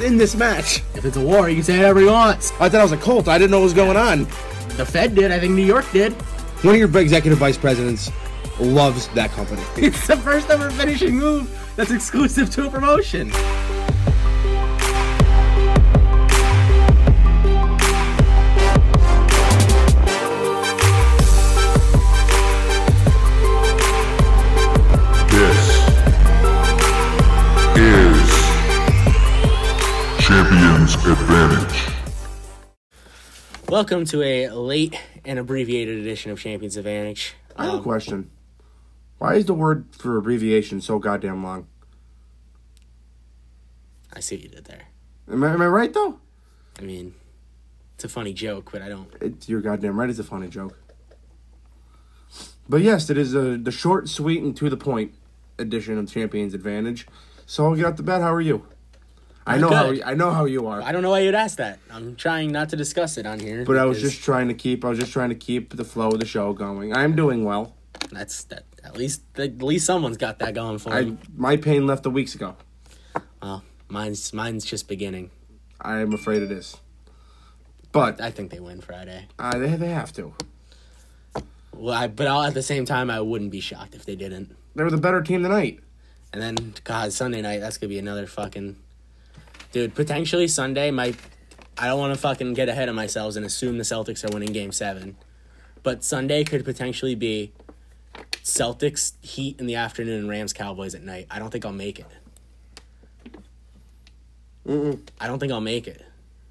is in this match? If it's a war, you can say whatever he wants. I thought I was a cult. I didn't know what was going on. The Fed did. I think New York did. One of your executive vice presidents loves that company. It's the first ever finishing move that's exclusive to a promotion. Champions Advantage. Welcome to a late and abbreviated edition of Champions Advantage. I have a question. Why is the word for abbreviation so goddamn long? I see what you did there. Am I right, though? I mean, it's a funny joke, but I don't... You're goddamn right, it's a funny joke. But yes, it is the short, sweet, and to-the-point edition of Champions Advantage. So I'll get out the bat. How are you? I know how you are. I don't know why you'd ask that. I'm trying not to discuss it on here. But I was just trying to keep the flow of the show going. I'm doing well. That's that. At least someone's got that going for me. My pain left weeks ago. Well, mine's just beginning. I'm afraid it is. But I think they win Friday. They have to. Well, at the same time, I wouldn't be shocked if they didn't. They were the better team tonight. And then, God, Sunday night, that's gonna be another fucking... Dude, potentially Sunday might... I don't want to fucking get ahead of myself and assume the Celtics are winning Game 7. But Sunday could potentially be Celtics, Heat in the afternoon, and Rams, Cowboys at night. I don't think I'll make it. I don't think I'll make it.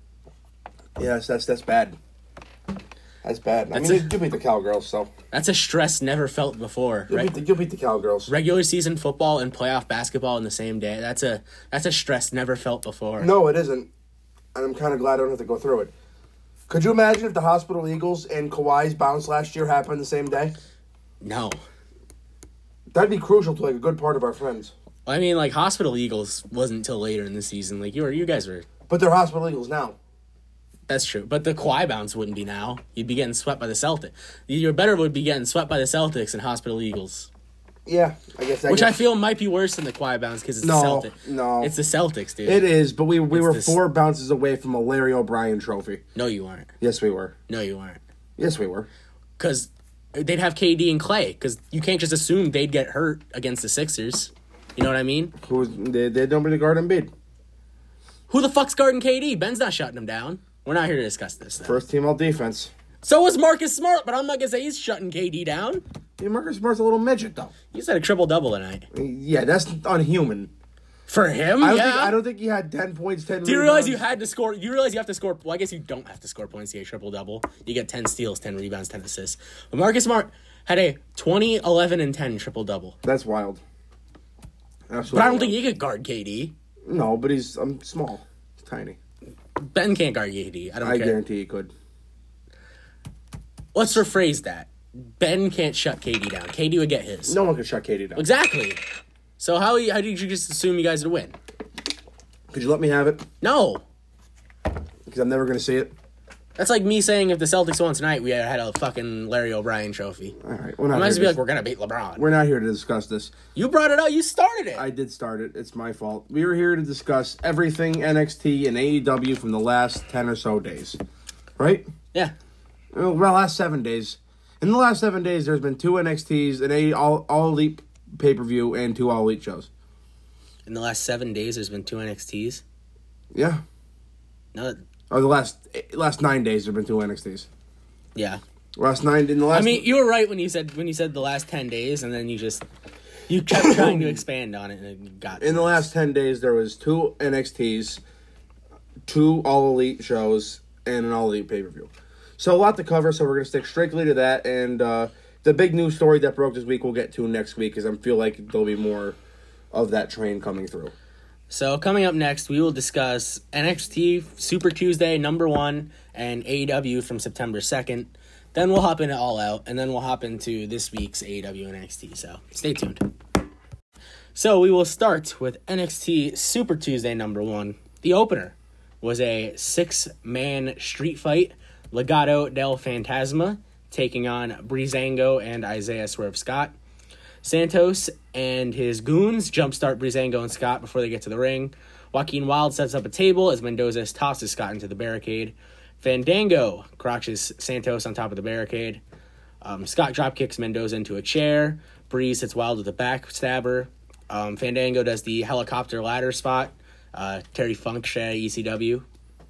Yes, that's bad. That's bad. You beat the Cowgirls, so... That's a stress never felt before. You'll beat the Cowgirls. Regular season football and playoff basketball in the same day. That's a stress never felt before. No, it isn't. And I'm kind of glad I don't have to go through it. Could you imagine if the Hospital Eagles and Kawhi's bounce last year happened the same day? No. That'd be crucial to, a good part of our friends. I mean, Hospital Eagles wasn't until later in the season. You guys were... But they're Hospital Eagles now. That's true. But the Kawhi bounce wouldn't be now. You'd be getting swept by the Celtics. Your better would be getting swept by the Celtics and Hospital Eagles. Yeah, I guess that... Which I feel might be worse than the Kawhi bounce because it's the Celtics. No. It's the Celtics, dude. It is, but we were 4 bounces away from a Larry O'Brien trophy. No, you weren't. Yes, we were. No, you weren't. Yes, we were. Because they'd have KD and Clay. Because you can't just assume they'd get hurt against the Sixers. You know what I mean? They had nobody to guard Embiid. Who the fuck's guarding KD? Ben's not shutting him down. We're not here to discuss this, though. First team all defense. So was Marcus Smart, but I'm not going to say he's shutting KD down. Yeah, Marcus Smart's a little midget, though. He said a triple-double tonight. Yeah, that's unhuman. For him, I don't think he had 10 points, 10 Do you realize you had to score? You realize you have to score? Well, I guess you don't have to score points to get a triple-double. You get 10 steals, 10 rebounds, 10 assists. But Marcus Smart had a 20, 11, and 10 triple-double. That's wild. Absolutely. But I don't think he could guard KD. No, but he's small. He's tiny. Ben can't guard KD. I guarantee he could. Let's rephrase that. Ben can't shut KD down. KD would get his. No one can shut KD down. Exactly. So how did you just assume you guys would win? Could you let me have it? No. Because I'm never going to see it. That's like me saying if the Celtics won tonight, we had a fucking Larry O'Brien trophy. All right. I might as well be like, we're going to beat LeBron. We're not here to discuss this. You brought it up. You started it. I did start it. It's my fault. We are here to discuss everything NXT and AEW from the last 10 or so days. Right? Yeah. Well, last 7 days. In the last 7 days, there's been 2 NXTs, an all Elite pay-per-view, and 2 All Elite shows. In the last 7 days, there's been 2 NXTs? Yeah. No. Or the last 9 days, there've been 2 NXTs. Yeah. I mean, you were right when you said the last 10 days, and then you kept trying to expand on it, and it got... In the last 10 days, there was 2 NXTs, 2 All Elite shows, and an All Elite pay-per-view. So a lot to cover, so we're going to stick strictly to that, and the big news story that broke this week we'll get to next week, because I feel like there'll be more of that train coming through. So coming up next, we will discuss NXT Super Tuesday #1 and AEW from September 2nd. Then we'll hop into All Out, and then we'll hop into this week's AEW and NXT, so stay tuned. So we will start with NXT Super Tuesday #1. The opener was a 6-man street fight. Legado del Fantasma taking on Breezango and Isaiah Swerve Scott. Santos and his goons jumpstart Breezango and Scott before they get to the ring, Joaquin Wilde sets up a table as Mendoza tosses Scott into the barricade. Fandango crotches Santos on top of the barricade. Scott dropkicks Mendoza into a chair. Breeze hits Wilde with a backstabber. Fandango does the helicopter ladder spot. Terry Funk shit ECW.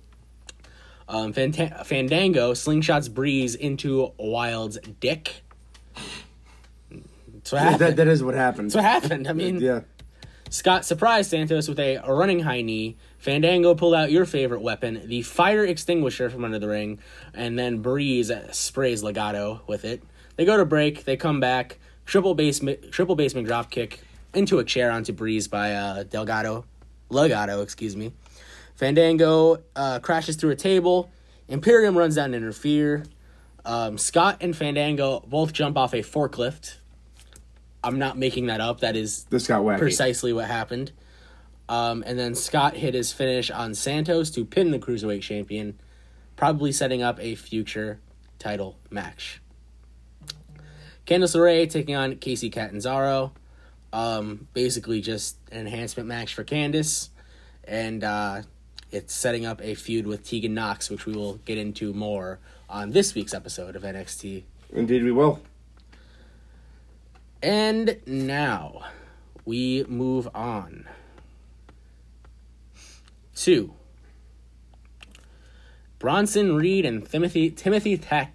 Fandango slingshots Breeze into Wilde's dick. That's what happened. That is what happened. That's what happened. I mean, yeah. Scott surprised Santos with a running high knee. Fandango pulled out your favorite weapon, the fire extinguisher from under the ring, and then Breeze sprays Legato with it. They go to break. They come back. Triple basement drop kick into a chair onto Breeze by Legato, excuse me. Fandango crashes through a table. Imperium runs down to interfere. Scott and Fandango both jump off a forklift. I'm not making that up. That is This got wacky. precisely what happened. And then Scott hit his finish on Santos to pin the Cruiserweight champion, probably setting up a future title match. Candice LeRae taking on Casey Catanzaro. Basically just an enhancement match for Candice. And it's setting up a feud with Tegan Nox, which we will get into more on this week's episode of NXT. Indeed we will. And now we move on to Bronson Reed and Timothy Thatcher.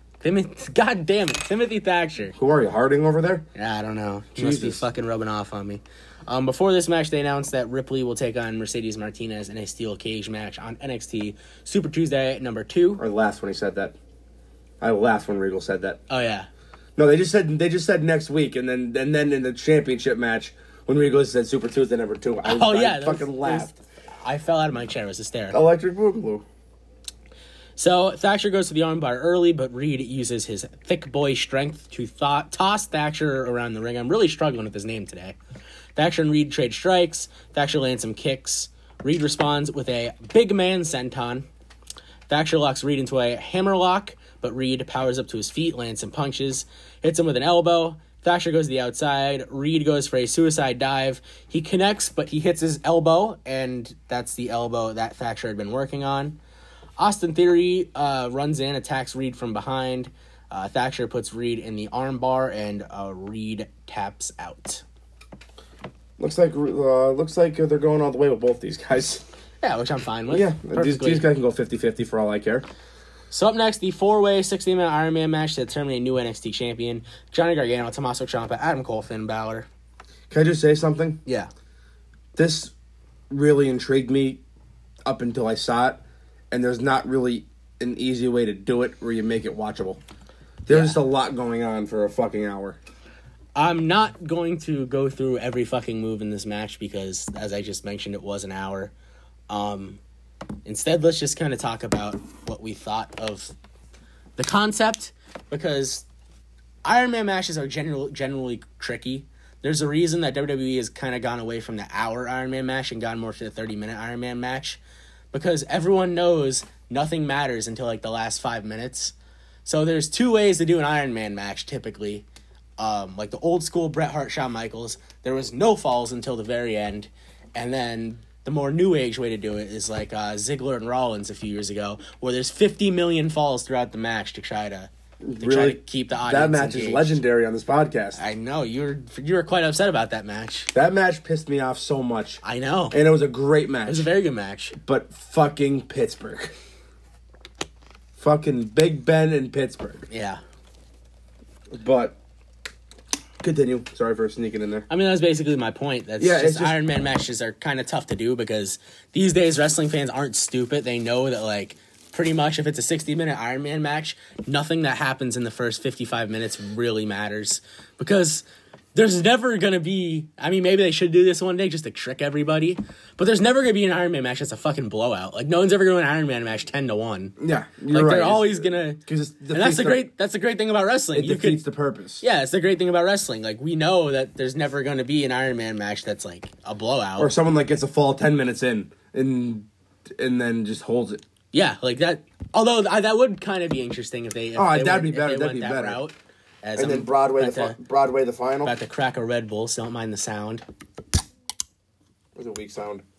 Who are you, Harding over there? I don't know. He must be Jesus. fucking rubbing off on me. Before this match, they announced that Ripley will take on Mercedes Martinez in a steel cage match on NXT Super Tuesday number 2. I laughed when he said that. I laughed when Regal said that. Oh yeah. No, they just said next week, and then in the championship match when Regal said Super Tuesday number 2, I fucking laughed. I fell out of my chair. It was hysterical. Electric Boogaloo. So Thatcher goes to the armbar early, but Reed uses his thick boy strength to toss Thatcher around the ring. I'm really struggling with his name today. Thatcher and Reed trade strikes. Thatcher lands some kicks. Reed responds with a big man senton. Thatcher locks Reed into a hammerlock, but Reed powers up to his feet, lands some punches, hits him with an elbow. Thatcher goes to the outside. Reed goes for a suicide dive. He connects, but he hits his elbow, and that's the elbow that Thatcher had been working on. Austin Theory runs in, attacks Reed from behind. Thatcher puts Reed in the armbar, and Reed taps out. Looks like they're going all the way with both these guys. Yeah, which I'm fine with. Yeah, Perfectly. these guys can go 50-50 for all I care. So up next, the 4-way 60-minute Iron Man match to determine a new NXT champion. Johnny Gargano, Tommaso Ciampa, Adam Cole, Finn Balor. Can I just say something? Yeah. This really intrigued me up until I saw it, and there's not really an easy way to do it where you make it watchable. There's just a lot going on for a fucking hour. I'm not going to go through every fucking move in this match because, as I just mentioned, it was an hour. Instead, let's just kind of talk about what we thought of the concept, because Iron Man matches are generally tricky. There's a reason that WWE has kind of gone away from the hour Iron Man match and gone more to the 30-minute Iron Man match, because everyone knows nothing matters until like the last 5 minutes. So there's 2 ways to do an Iron Man match typically. Like the old school Bret Hart, Shawn Michaels, there was no falls until the very end, and then the more new age way to do it is like Ziggler and Rollins a few years ago, where there's 50 million falls throughout the match to try to keep the audience That match engaged. is legendary on this podcast. I know you were quite upset about that match. That match pissed me off so much. I know. And it was a great match. It was a very good match. But fucking Pittsburgh. Fucking Big Ben in Pittsburgh. Yeah. But continue. Sorry for sneaking in there. I mean, that's basically my point. It's just Iron Man matches are kind of tough to do because these days wrestling fans aren't stupid. They know that, like, pretty much if it's a 60-minute Iron Man match, nothing that happens in the first 55 minutes really matters. Because there's never going to be... I mean, maybe they should do this one day just to trick everybody. But there's never going to be an Iron Man match that's a fucking blowout. Like, no one's ever going to an Iron Man match 10-1. Yeah, you're right. They're always going to... And that's the great thing about wrestling. It defeats the purpose. Yeah, it's the great thing about wrestling. Like, we know that there's never going to be an Iron Man match that's, like, a blowout. Or someone, like, gets a fall 10 minutes in and then just holds it. Yeah, like that. Although that would kind of be interesting if they. That'd be better. That'd be better. Route, and then Broadway the final. About to crack a Red Bull, so don't mind the sound. It was a weak sound.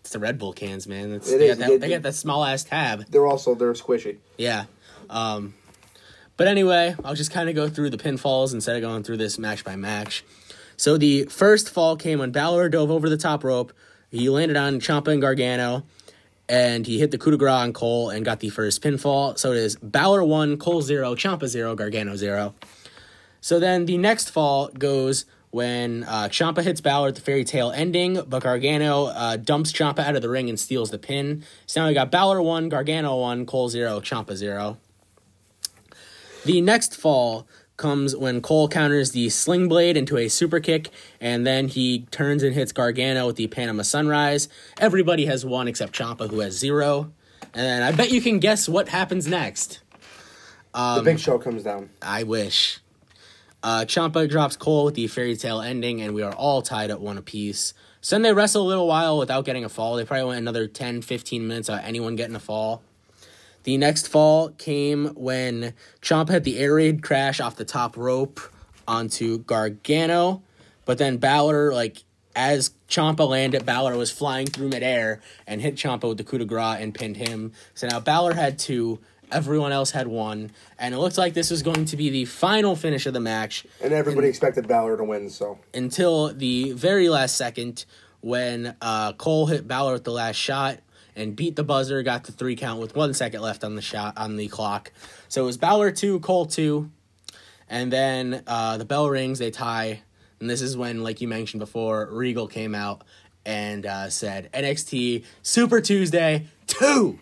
It's the Red Bull cans, man. They got that small ass tab. They're squishy. Yeah. But anyway, I'll just kind of go through the pinfalls instead of going through this match by match. So the first fall came when Balor dove over the top rope. He landed on Ciampa and Gargano, and he hit the coup de grace on Cole and got the first pinfall. So it is Balor 1, Cole 0, Ciampa 0, Gargano 0. So then the next fall goes when Ciampa hits Balor at the fairy tale ending, but Gargano dumps Ciampa out of the ring and steals the pin. So now we got Balor 1, Gargano 1, Cole 0, Ciampa 0. The next fall comes when Cole counters the Sling Blade into a super kick, and then he turns and hits Gargano with the Panama Sunrise. Everybody has 1 except Ciampa, who has 0. And I bet you can guess what happens next. The Big Show comes down. I wish. Ciampa drops Cole with the fairy tale ending, and we are all tied at 1 apiece. So then they wrestle a little while without getting a fall. They probably went another 10, 15 minutes without anyone getting a fall. The next fall came when Ciampa hit the air raid crash off the top rope onto Gargano, but then Balor, as Ciampa landed, Balor was flying through midair and hit Ciampa with the coup de grace and pinned him. So now Balor had 2, everyone else had 1, and it looked like this was going to be the final finish of the match. And everybody expected Balor to win, so. Until the very last second when Cole hit Balor with the last shot and beat the buzzer, got the 3 count with 1 second left on the clock. So it was Balor 2, Cole 2, and then the bell rings, they tie, and this is when, like you mentioned before, Regal came out and said, NXT Super Tuesday 2!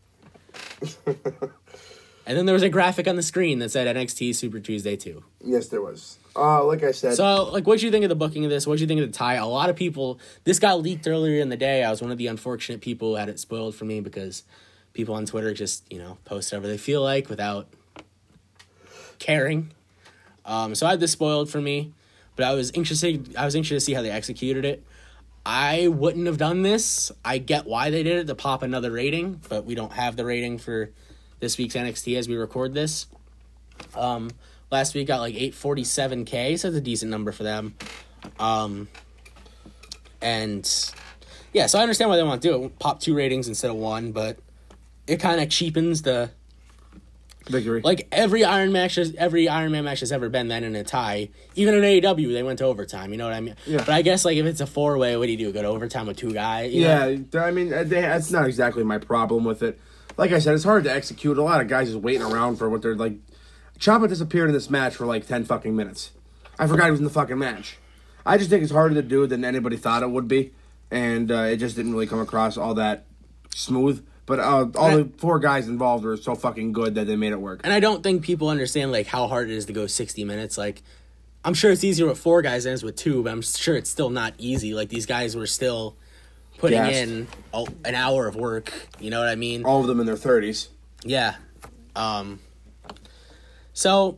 And then there was a graphic on the screen that said NXT Super Tuesday 2. Yes, there was. Like I said. So, what'd you think of the booking of this? What'd you think of the tie? A lot of people, this got leaked earlier in the day. I was one of the unfortunate people who had it spoiled for me because people on Twitter just, post whatever they feel like without caring. So I had this spoiled for me, but I was interested to see how they executed it. I wouldn't have done this. I get why they did it, to pop another rating, but we don't have the rating for this week's NXT as we record this. Last week got 847K, so that's a decent number for them. And yeah, so I understand why they want to do it. Pop 2 ratings instead of 1, but it kind of cheapens the victory. Every Iron Man match has ever been then in a tie. Even in AEW, they went to overtime. You know what I mean? Yeah. But I guess if it's a 4-way, what do you do? Go to overtime with 2 guys? Yeah, I mean that's not exactly my problem with it. Like I said, it's hard to execute. A lot of guys just waiting around for what they're like. Ciampa disappeared in this match for 10 fucking minutes. I forgot he was in the fucking match. I just think it's harder to do than anybody thought it would be, and it just didn't really come across all that smooth. But all the 4 guys involved were so fucking good that they made it work. And I don't think people understand how hard it is to go 60 minutes. I'm sure it's easier with 4 guys than it is with 2, but I'm sure it's still not easy. These guys were still putting in an hour of work. You know what I mean? All of them in their 30s. Yeah. So,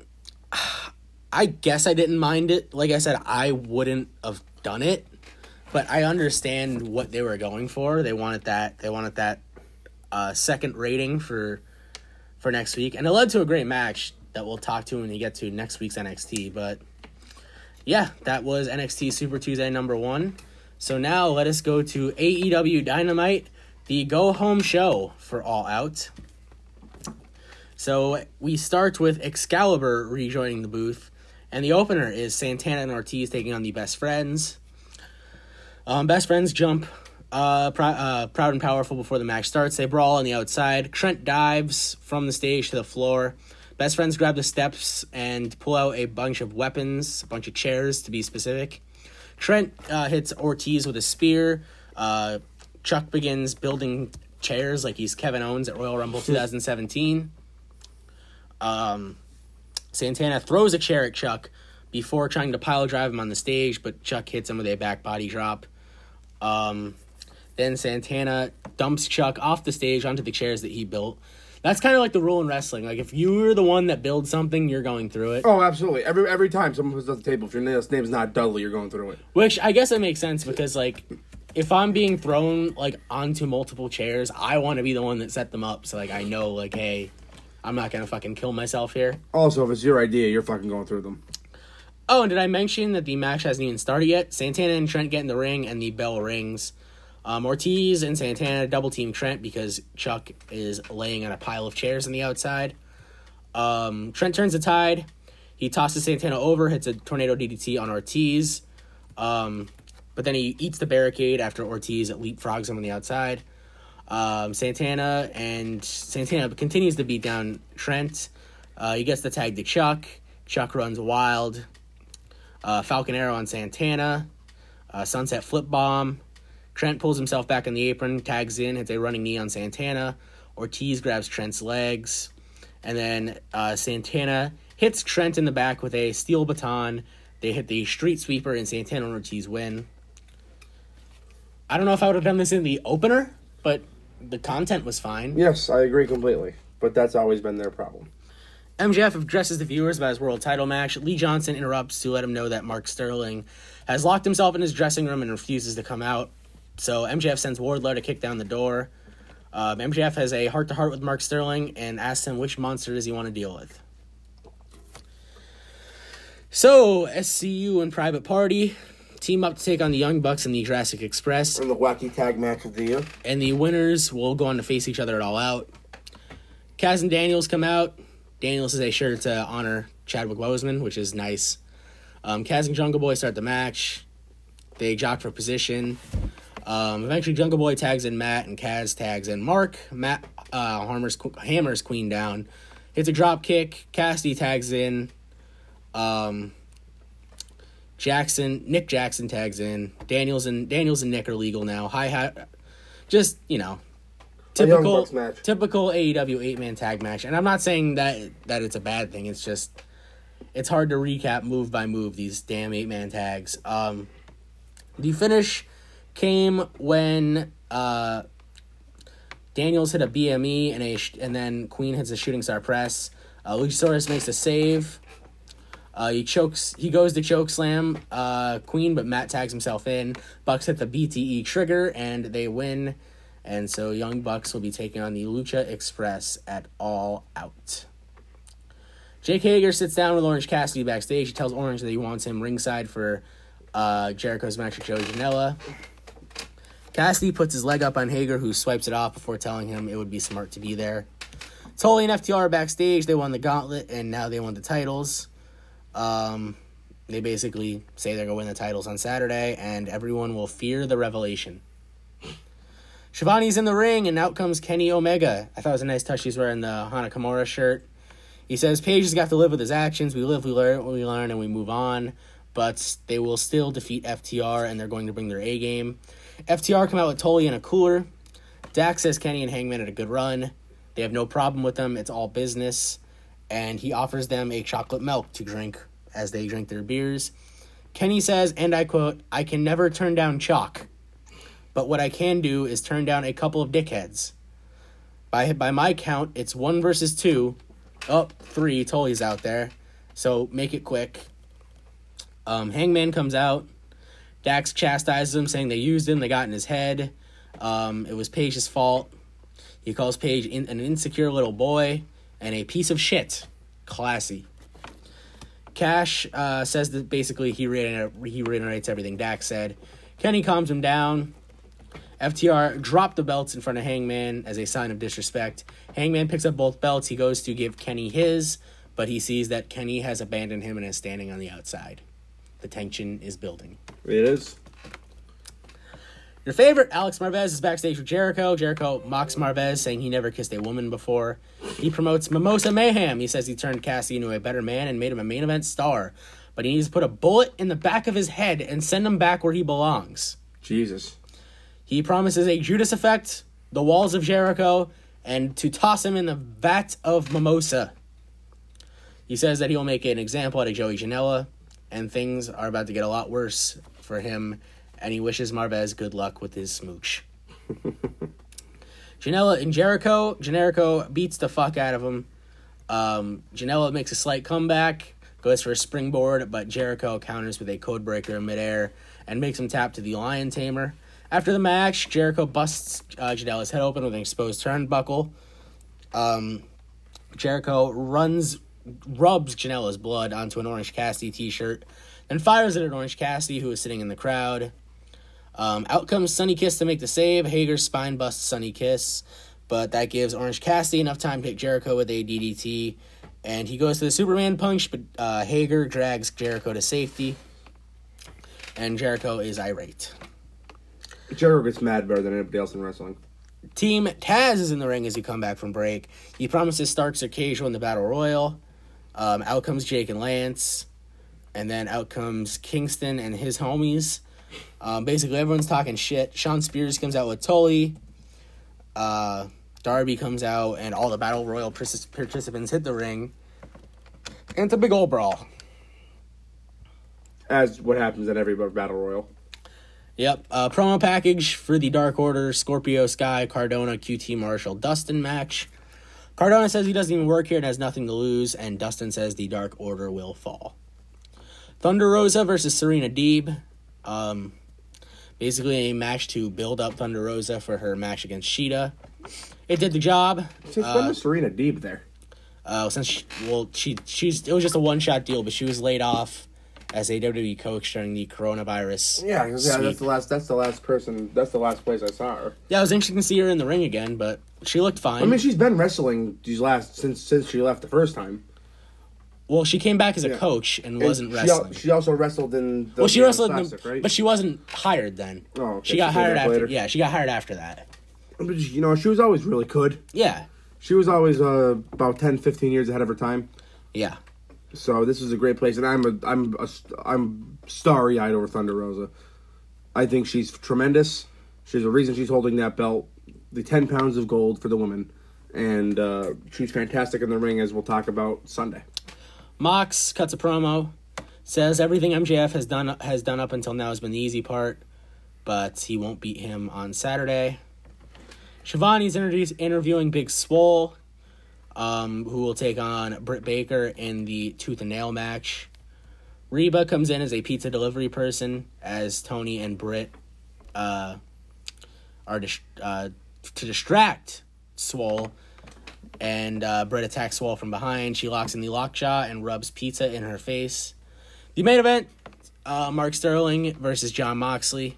I guess I didn't mind it. Like I said, I wouldn't have done it, but I understand what they were going for. They wanted that second rating for next week, and it led to a great match that we'll talk to when we get to next week's NXT. But yeah, that was NXT Super Tuesday number 1. So now let us go to AEW Dynamite, the go-home show for All Out. So we start with Excalibur rejoining the booth, and the opener is Santana and Ortiz taking on the Best Friends. Best Friends jump proud and powerful before the match starts. They brawl on the outside. Trent dives from the stage to the floor. Best Friends grab the steps and pull out a bunch of weapons, a bunch of chairs to be specific. Trent hits Ortiz with a spear. Chuck begins building chairs like he's Kevin Owens at Royal Rumble 2017. Santana throws a chair at Chuck before trying to pile drive him on the stage, but Chuck hits him with a back body drop. Then Santana dumps Chuck off the stage onto the chairs that he built. That's kind of like the rule in wrestling. If you're the one that builds something, you're going through it. Oh, absolutely. Every time someone puts on the table, if your name's not Dudley, you're going through it. Which I guess it makes sense because, if I'm being thrown, onto multiple chairs, I want to be the one that set them up. So, I know, hey, I'm not going to fucking kill myself here. Also, if it's your idea, you're fucking going through them. Oh, and did I mention that the match hasn't even started yet? Santana and Trent get in the ring, and the bell rings. Ortiz and Santana double team Trent because Chuck is laying on a pile of chairs on the outside. Trent turns the tide. He tosses Santana over, hits a tornado DDT on Ortiz. But then he eats the barricade after Ortiz leapfrogs him on the outside. Santana continues to beat down Trent. He gets the tag to Chuck. Chuck runs wild. Falcon Arrow on Santana. Sunset flip bomb. Trent pulls himself back on the apron, tags in, hits a running knee on Santana. Ortiz grabs Trent's legs. And then Santana hits Trent in the back with a steel baton. They hit the street sweeper, and Santana and Ortiz win. I don't know if I would have done this in the opener, but the content was fine. Yes, I agree completely. But that's always been their problem. MJF addresses the viewers about his world title match. Lee Johnson interrupts to let him know that Mark Sterling has locked himself in his dressing room and refuses to come out. So MJF sends Wardlow to kick down the door. MJF has a heart-to-heart with Mark Sterling and asks him which monster does he want to deal with. So, SCU and Private Party team up to take on the Young Bucks and the Jurassic Express. And the wacky tag match of the year. And the winners will go on to face each other at All Out. Kaz and Daniels come out. Daniels has a shirt to honor Chadwick Boseman, which is nice. Kaz and Jungle Boy start the match. They jock for position. Eventually, Jungle Boy tags in Matt, and Kaz tags in Mark. Matt hammers Queen down. Hits a drop kick. Cassidy tags in. Nick Jackson tags in. Daniels and Nick are legal now. Just, typical AEW 8-man tag match. And I'm not saying that it's a bad thing. It's just, it's hard to recap move by move these damn 8-man tags. The finish came when Daniels hit a BME and then Queen hits a shooting star press. Luchasaurus makes a save. He goes to choke slam Queen, but Matt tags himself in. Bucks hit the BTE trigger and they win. And so Young Bucks will be taking on the Lucha Express at All Out. Jake Hager sits down with Orange Cassidy backstage. He tells Orange that he wants him ringside for Jericho's match with Joey Janela. Cassidy puts his leg up on Hager, who swipes it off before telling him it would be smart to be there. Tully and FTR are backstage. They won the gauntlet, and now they won the titles. They basically say they're going to win the titles on Saturday, and everyone will fear the revelation. Shivani's in the ring, and out comes Kenny Omega. I thought it was a nice touch. He's wearing the Hana Kimura shirt. He says Page has got to live with his actions. We live, we learn, and we move on. But they will still defeat FTR, and they're going to bring their A game. FTR come out with Tully in a cooler. Dax says Kenny and Hangman had a good run. They have no problem with them. It's all business. And he offers them a chocolate milk to drink as they drink their beers. Kenny says, and I quote, "I can never turn down chalk. But what I can do is turn down a couple of dickheads. By my count, it's 1 versus 2. Oh, 3. Tully's out there. So make it quick." Hangman comes out. Dax chastises him, saying they used him, they got in his head. It was Page's fault. He calls Page an insecure little boy and a piece of shit. Classy. Cash says that basically he reiterates everything Dax said. Kenny calms him down. FTR dropped the belts in front of Hangman as a sign of disrespect. Hangman picks up both belts. He goes to give Kenny his, but he sees that Kenny has abandoned him and is standing on the outside. The tension is building. It is. Your favorite, Alex Marvez, is backstage with Jericho. Jericho mocks Marvez, saying he never kissed a woman before. He promotes Mimosa Mayhem. He says he turned Cassie into a better man and made him a main event star. But he needs to put a bullet in the back of his head and send him back where he belongs. Jesus. He promises a Judas effect, the walls of Jericho, and to toss him in the vat of mimosa. He says that he will make an example out of Joey Janela, and things are about to get a lot worse for him, and he wishes Marvez good luck with his smooch. Janela and Jericho. Jericho beats the fuck out of him. Janela makes a slight comeback, goes for a springboard, but Jericho counters with a codebreaker in midair and makes him tap to the Lion Tamer. After the match, Jericho busts Janela's head open with an exposed turnbuckle. Jericho rubs Janela's blood onto an Orange Cassidy t-shirt, then fires it at Orange Cassidy, who is sitting in the crowd. Out comes Sunny Kiss to make the save. Hager spine busts Sunny Kiss, but that gives Orange Cassidy enough time to hit Jericho with a DDT, and he goes to the Superman punch, but Hager drags Jericho to safety, and Jericho is irate. Jericho gets mad better than anybody else in wrestling. Team Taz is in the ring as you come back from break. He promises Starks or Cage win the Battle Royal. Out comes Jake and Lance. And then out comes Kingston and his homies. Basically, everyone's talking shit. Sean Spears comes out with Tully. Darby comes out, and all the Battle Royal participants hit the ring. And it's a big old brawl. As what happens at every Battle Royal. Yep. Promo package for the Dark Order, Scorpio Sky, Cardona, QT Marshall, Dustin match. Cardona says he doesn't even work here and has nothing to lose, and Dustin says the Dark Order will fall. Thunder Rosa versus Serena Deeb. Basically a match to build up Thunder Rosa for her match against Sheeta. It did the job. Since when was Serena Deeb there? It was just a one-shot deal, but she was laid off as a WWE coach during the coronavirus. Yeah, that's the last place I saw her. Yeah, it was interesting to see her in the ring again, but she looked fine. I mean, she's been wrestling since she left the first time. Well, she came back as a coach and wasn't wrestling. She also wrestled in the she wrestled Classic, right? But she wasn't hired then. Oh, okay. She got hired after. Later. Yeah, she got hired after that. But, she was always really good. Yeah. She was always about 10, 15 years ahead of her time. Yeah. So this is a great place, and I'm starry-eyed over Thunder Rosa. I think she's tremendous. She's a reason she's holding that belt, the 10 pounds of gold for the women, and she's fantastic in the ring, as we'll talk about Sunday. Mox cuts a promo, says everything MJF has done up until now has been the easy part, but he won't beat him on Saturday. Shivani's interviewing Big Swole, who will take on Britt Baker in the Tooth and Nail match. Reba comes in as a pizza delivery person as Tony and Britt are to distract Swole. And Britt attacks Swole from behind. She locks in the lockjaw and rubs pizza in her face. The main event, Mark Sterling versus Jon Moxley.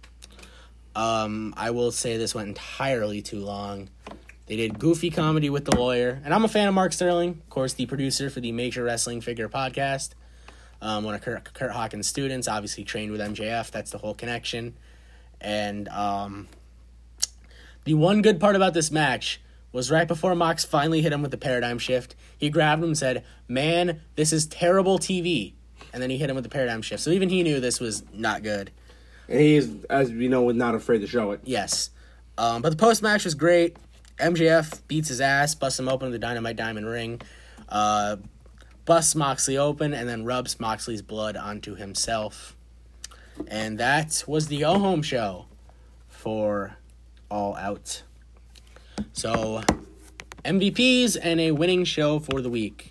I will say this went entirely too long. They did goofy comedy with the lawyer. And I'm a fan of Mark Sterling, of course, the producer for the Major Wrestling Figure podcast. One of Kurt Hawkins' students, obviously trained with MJF. That's the whole connection. And the one good part about this match was right before Mox finally hit him with the paradigm shift, he grabbed him and said, "Man, this is terrible TV." And then he hit him with the paradigm shift. So even he knew this was not good. And he is, as we know, not afraid to show it. Yes. But the post-match was great. MJF beats his ass, busts him open with the Dynamite Diamond ring, busts Moxley open, and then rubs Moxley's blood onto himself. And that was the go-home show for All Out. So, MVPs and a winning show for the week.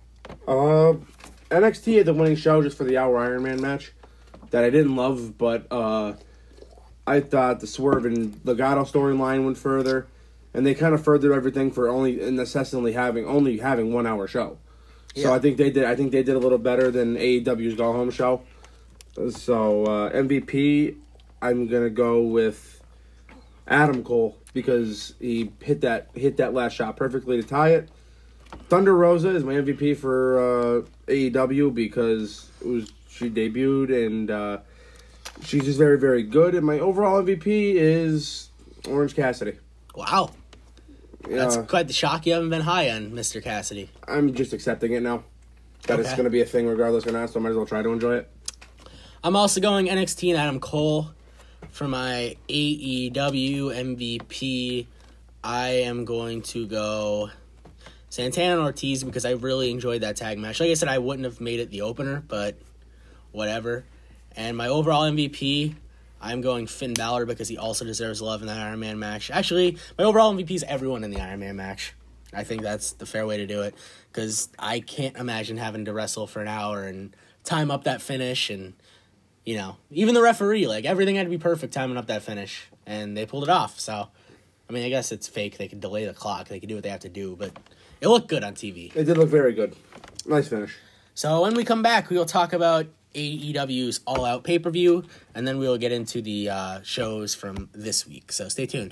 NXT had the winning show just for the Hour Iron Man match that I didn't love, but I thought the Swerve and Legato storyline went further, and they kind of furthered everything for only having 1 hour show. Yeah. So I think they did a little better than AEW's Go Home show. So MVP, I'm gonna go with Adam Cole because he hit that last shot perfectly to tie it. Thunder Rosa is my MVP for AEW because she debuted and she's just very, very good. And my overall MVP is Orange Cassidy. Wow. That's quite the shock. You haven't been high on Mr. Cassidy. I'm just accepting it now. That it's going to be a thing regardless or not, so I might as well try to enjoy it. I'm also going NXT and Adam Cole for my AEW MVP. I am going to go Santana and Ortiz because I really enjoyed that tag match. Like I said, I wouldn't have made it the opener, but whatever. And my overall MVP, I'm going Finn Balor because he also deserves love in that Iron Man match. Actually, my overall MVP is everyone in the Iron Man match. I think that's the fair way to do it because I can't imagine having to wrestle for an hour and time up that finish and, you know, even the referee, like, everything had to be perfect timing up that finish, and they pulled it off. So, I mean, I guess it's fake. They could delay the clock. They could do what they have to do, but it looked good on TV. It did look very good. Nice finish. So when we come back, we will talk about AEW's All Out pay-per-view, and then we'll get into the shows from this week. So stay tuned.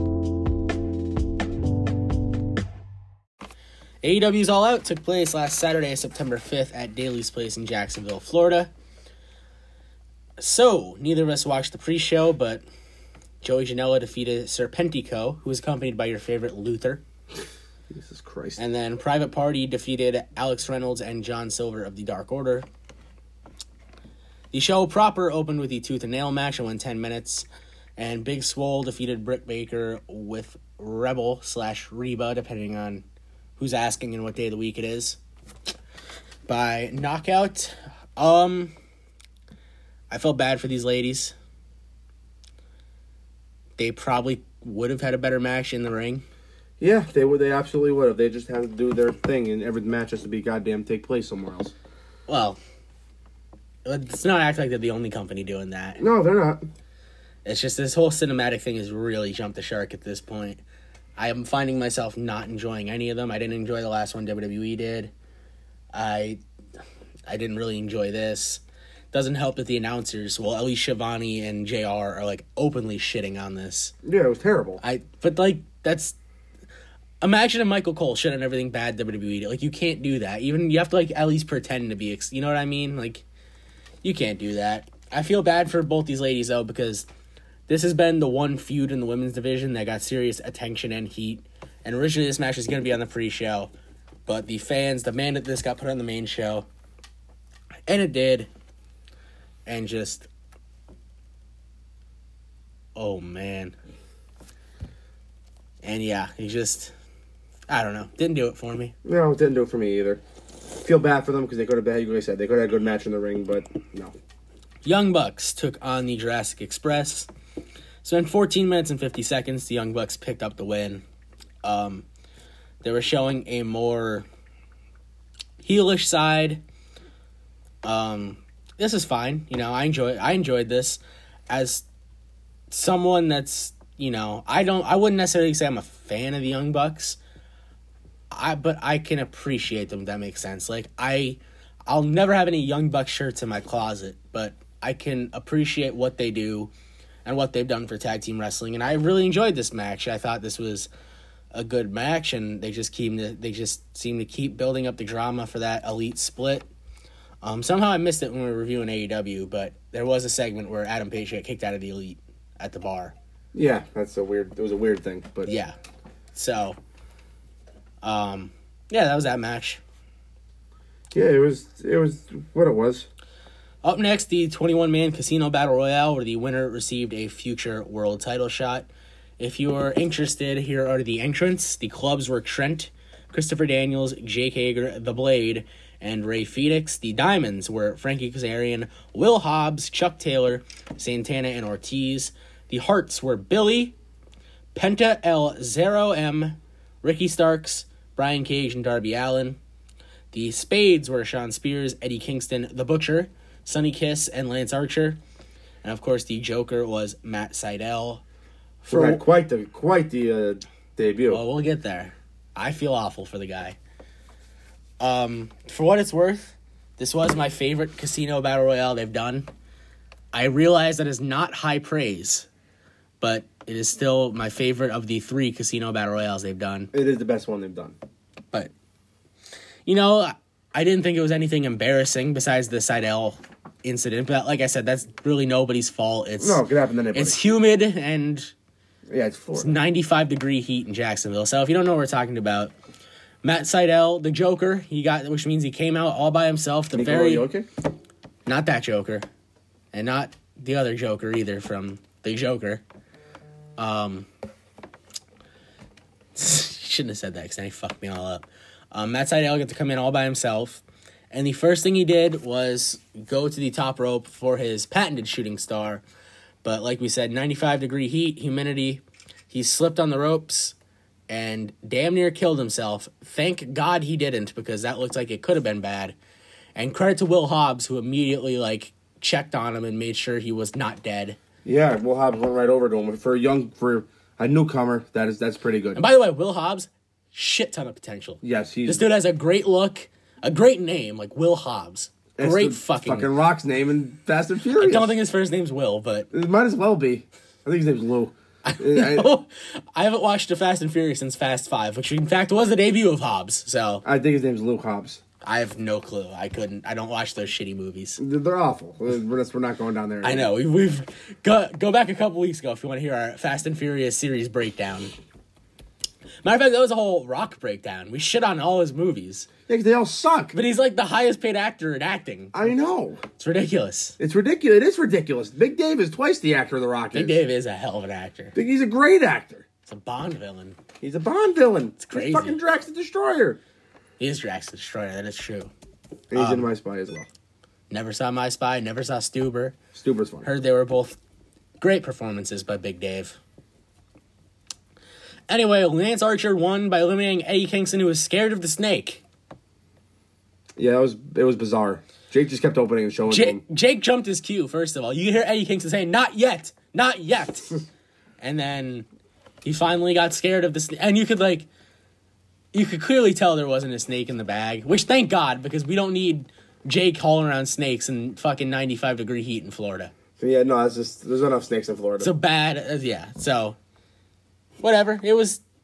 AEW's All Out took place last Saturday, September 5th at Daly's Place in Jacksonville, Florida. So, neither of us watched the pre-show, but Joey Janela defeated Serpentico, who was accompanied by your favorite Luther. Jesus Christ. And then Private Party defeated Alex Reynolds and John Silver of the Dark Order. The show proper opened with the Tooth and Nail match and went 10 minutes. And Big Swole defeated Britt Baker with Rebel/Reba, depending on who's asking and what day of the week it is, by knockout. I felt bad for these ladies. They probably would have had a better match in the ring. Yeah, they would. They absolutely would have. They just had to do their thing, and every match has to be goddamn take place somewhere else. Well, let's not act like they're the only company doing that. No, they're not. It's just this whole cinematic thing has really jumped the shark at this point. I am finding myself not enjoying any of them. I didn't enjoy the last one WWE did. I didn't really enjoy this. Doesn't help that the announcers, well, at least Shivani and JR are like openly shitting on this. Yeah, it was terrible. That's imagine if Michael Cole shit on everything bad WWE did. Like, you can't do that. Even you have to like at least pretend to be. You know what I mean? Like, you can't do that. I feel bad for both these ladies though, because this has been the one feud in the women's division that got serious attention and heat. And originally this match was going to be on the pre-show. But the fans demanded this got put on the main show. And it did. And just... oh, man. And yeah, he just... I don't know. Didn't do it for me. No, it didn't do it for me either. Feel bad for them because they could have, like I said, they could have had a good match in the ring, but no. Young Bucks took on the Jurassic Express. So in 14 minutes and 50 seconds, the Young Bucks picked up the win. They were showing a more heelish side. This is fine. You know, I enjoyed this. As someone that's, you know, I wouldn't necessarily say I'm a fan of the Young Bucks. But I can appreciate them, if that makes sense. Like, I'll never have any Young Bucks shirts in my closet, but I can appreciate what they do and what they've done for tag team wrestling. And I really enjoyed this match. I thought this was a good match, and they just seem to keep building up the drama for that elite split. Somehow I missed it when we were reviewing AEW, but there was a segment where Adam Page got kicked out of the elite at the bar. Yeah, it was a weird thing, but yeah. So, yeah, that was that match. Yeah, it was what it was. Up next, the 21-man Casino Battle Royale, where the winner received a future world title shot. If you are interested, here are the entrants. The clubs were Trent, Christopher Daniels, Jake Hager, The Blade, and Ray Phoenix. The diamonds were Frankie Kazarian, Will Hobbs, Chuck Taylor, Santana, and Ortiz. The hearts were Billy, Penta El Zero M, Ricky Starks, Brian Cage, and Darby Allin. The spades were Sean Spears, Eddie Kingston, The Butcher, Sonny Kiss, and Lance Archer. And of course, the Joker was Matt Sydal. For quite the debut. Well, we'll get there. I feel awful for the guy. For what it's worth, this was my favorite Casino Battle Royale they've done. I realize that is not high praise, but it is still my favorite of the 3 Casino Battle Royales they've done. It is the best one they've done. But, you know, I didn't think it was anything embarrassing besides the Sydal incident. But like I said, that's really nobody's fault. It could happen to anybody. It's humid and yeah, it's 95-degree heat in Jacksonville. So if you don't know what we're talking about, Matt Sydal, the Joker, which means he came out all by himself. Not that Joker, and not the other Joker either from the Joker. Shouldn't have said that because then he fucked me all up. Matt Sydal got to come in all by himself, and the first thing he did was go to the top rope for his patented shooting star. But like we said, 95-degree heat, humidity. He slipped on the ropes and damn near killed himself. Thank God he didn't, because that looked like it could have been bad. And credit to Will Hobbs, who immediately checked on him and made sure he was not dead. Yeah, Will Hobbs went right over to him. For a newcomer, that's pretty good. And by the way, Will Hobbs, shit ton of potential. Yes, this dude has a great look, a great name, like Will Hobbs. That's Great the fucking Rock's name in Fast and I Furious. don't think his first name's Will, but It might as well be. I think his name's Lou. I haven't watched a Fast and Furious since Fast 5, which in fact was the debut of Hobbs. So I think his name's Luke Hobbs. I have no clue. I don't watch those shitty movivies. They're awful. We're not going down there anymore. I know. We've go back a couple weeks ago if you want to hear our Fast and Furious series breakdown. Matter of fact, that was a whole Rock breakdown. We shit on all his movies. Yeah, 'cause they all suck. But he's like the highest paid actor in acting. I know. It's ridiculous. It's ridiculous. It is ridiculous. Big Dave is twice the actor The Rock is. Big Dave is a hell of an actor. He's a great actor. It's a Bond villain. He's a Bond villain. It's crazy. He's fucking Drax the Destroyer. He is Drax the Destroyer. That is true. And he's in My Spy as well. Never saw My Spy. Never saw Stuber. Stuber's fun. Heard they were both great performances by Big Dave. Anyway, Lance Archer won by eliminating Eddie Kingston, who was scared of the snake. Yeah, it was bizarre. Jake just kept opening and showing him. Jake jumped his cue, first of all. You can hear Eddie Kingston saying, "Not yet! Not yet!" And then he finally got scared of the snake. And you could clearly tell there wasn't a snake in the bag, which thank God, because we don't need Jake hauling around snakes in fucking 95-degree heat in Florida. Yeah, no, it's just, there's enough snakes in Florida. So bad, so whatever. It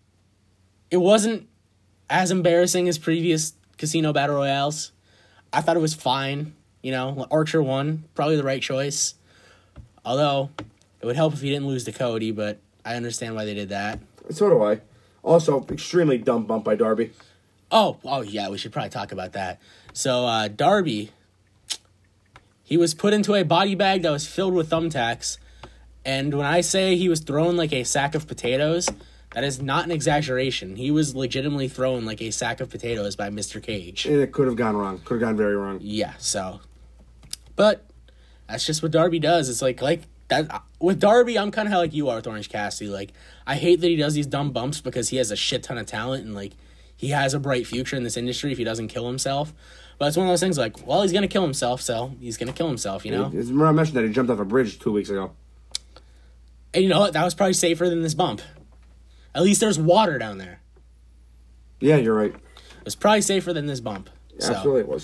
wasn't as embarrassing as previous casino battle royales. I thought it was fine. Archer won, probably the right choice. Although it would help if he didn't lose to Cody, but I understand why they did that. So do I. Also, extremely dumb bump by Darby. Oh yeah, we should probably talk about that. So Darby, he was put into a body bag that was filled with thumbtacks, and when I say he was thrown like a sack of potatoes, that is not an exaggeration. He was legitimately thrown like a sack of potatoes by Mr. Cage. And it could have gone wrong. Could have gone very wrong. Yeah, but that's just what Darby does. It's like that with Darby, I'm kind of like you are with Orange Cassidy. Like, I hate that he does these dumb bumps because he has a shit ton of talent and he has a bright future in this industry if he doesn't kill himself. But it's one of those things well, he's gonna kill himself, so he's gonna kill himself. Remember I mentioned that he jumped off a bridge 2 weeks ago. And you know what? That was probably safer than this bump. At least there's water down there. Yeah, you're right. It was probably safer than this bump. Yeah, absolutely it was.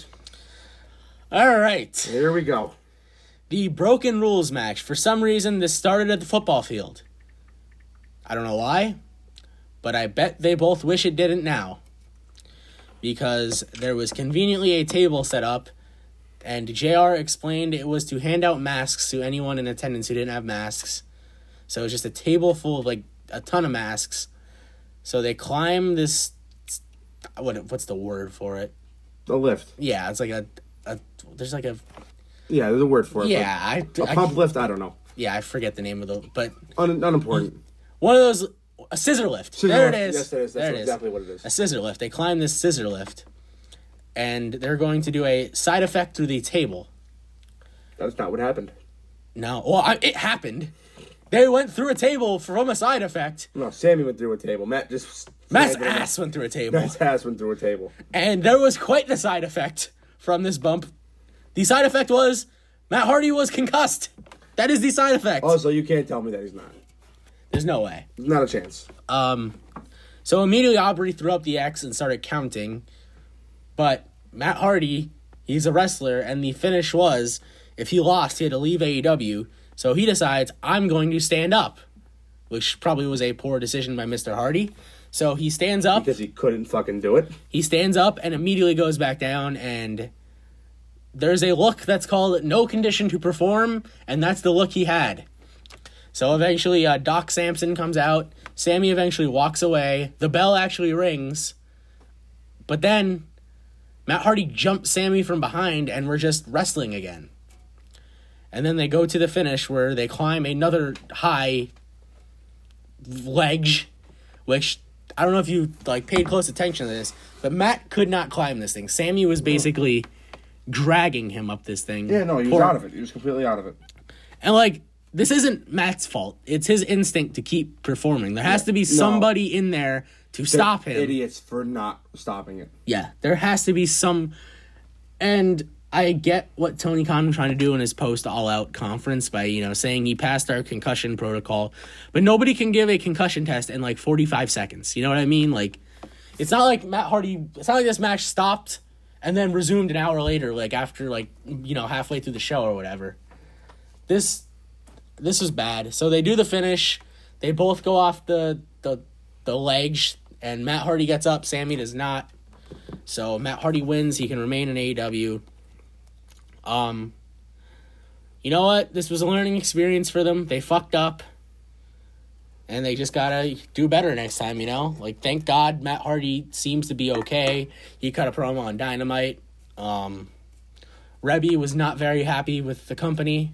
All right. Here we go. The Broken Rules match. For some reason, this started at the football field. I don't know why, but I bet they both wish it didn't now. Because there was conveniently a table set up, and JR explained it was to hand out masks to anyone in attendance who didn't have masks. So it was just a table full of a ton of masks. So they climb this. What's the word for it? The lift. Yeah, it's like there's like a. Yeah, there's a word for it. Yeah, a pump lift. I don't know. Yeah, I forget the name of but unimportant. One of those, a scissor lift. There it is. Yes, it is. That's exactly what it is. A scissor lift. They climb this scissor lift, and they're going to do a side effect through the table. That's not what happened. No, well, it happened. They went through a table from a side effect. No, Sammy went through a table. Matt's ass went through a table. Matt's ass went through a table. And there was quite the side effect from this bump. The side effect was Matt Hardy was concussed. That is the side effect. Oh, so you can't tell me that he's not. There's no way. There's not a chance. So immediately Aubrey threw up the X and started counting. But Matt Hardy, he's a wrestler, and the finish was, if he lost, he had to leave AEW. So he decides, I'm going to stand up, which probably was a poor decision by Mr. Hardy. So he stands up. Because he couldn't fucking do it. He stands up and immediately goes back down, and there's a look that's called no condition to perform, and that's the look he had. So eventually Doc Samson comes out. Sammy eventually walks away. The bell actually rings. But then Matt Hardy jumps Sammy from behind, and we're just wrestling again. And then they go to the finish where they climb another high ledge, which I don't know if you paid close attention to this, but Matt could not climb this thing. Sammy was basically dragging him up this thing. Yeah, no, he was out of it. He was completely out of it. And this isn't Matt's fault. It's his instinct to keep performing. There has to be somebody in there to stop him. Idiots for not stopping it. Yeah, there has to be some. And I get what Tony Khan was trying to do in his post-all-out conference by, saying he passed our concussion protocol. But nobody can give a concussion test in 45 seconds. You know what I mean? It's not like Matt Hardy. It's not like this match stopped and then resumed an hour later, like after halfway through the show or whatever. This was bad. So they do the finish. They both go off the legs, and Matt Hardy gets up. Sammy does not. So Matt Hardy wins. He can remain in AEW. You know what? This was a learning experience for them. They fucked up. And they just gotta do better next time, Like, thank God Matt Hardy seems to be okay. He cut a promo on Dynamite. Rebby was not very happy with the company.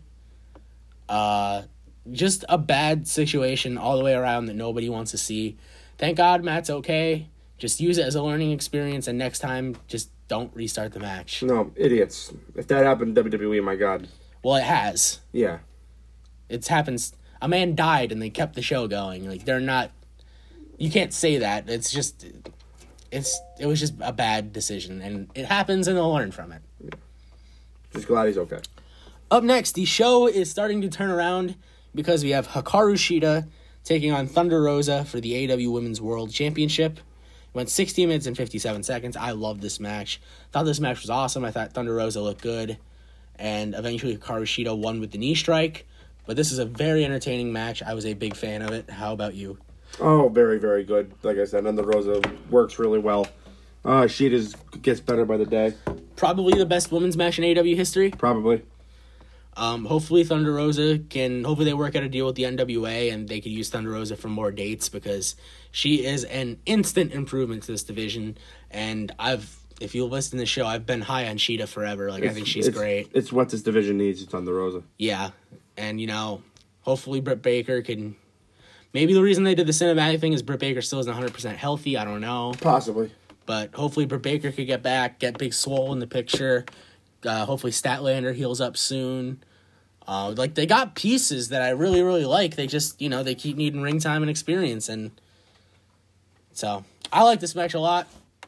Just a bad situation all the way around that nobody wants to see. Thank God Matt's okay. Just use it as a learning experience, and next time, just don't restart the match. No, idiots. If that happened in WWE, my God. Well, it has. Yeah. It happens. A man died, and they kept the show going. Like, they're not... You can't say that. It's just... It was just a bad decision, and it happens, and they'll learn from it. Yeah. Just glad he's okay. Up next, the show is starting to turn around because we have Hikaru Shida taking on Thunder Rosa for the AEW Women's World Championship. It went 16 minutes and 57 seconds. I loved this match. Thought this match was awesome. I thought Thunder Rosa looked good. And eventually Hikaru Shida won with the knee strike. But this is a very entertaining match. I was a big fan of it. How about you? Oh, very, very good. Like I said, Thunder Rosa works really well. Shida gets better by the day. Probably the best women's match in AEW history. Probably. Hopefully Thunder Rosa hopefully they work out a deal with the NWA and they could use Thunder Rosa for more dates because she is an instant improvement to this division. And if you listen to the show, I've been high on Shida forever. Like, I think she's great. It's what this division needs. It's Thunder Rosa. Yeah. And, hopefully Britt Baker can... Maybe the reason they did the cinematic thing is Britt Baker still isn't 100% healthy. I don't know. Possibly. But hopefully Britt Baker could get back, get Big Swole in the picture. Hopefully Statlander heals up soon. They got pieces that I really, really like. They just, they keep needing ring time and experience. And so, I like this match a lot.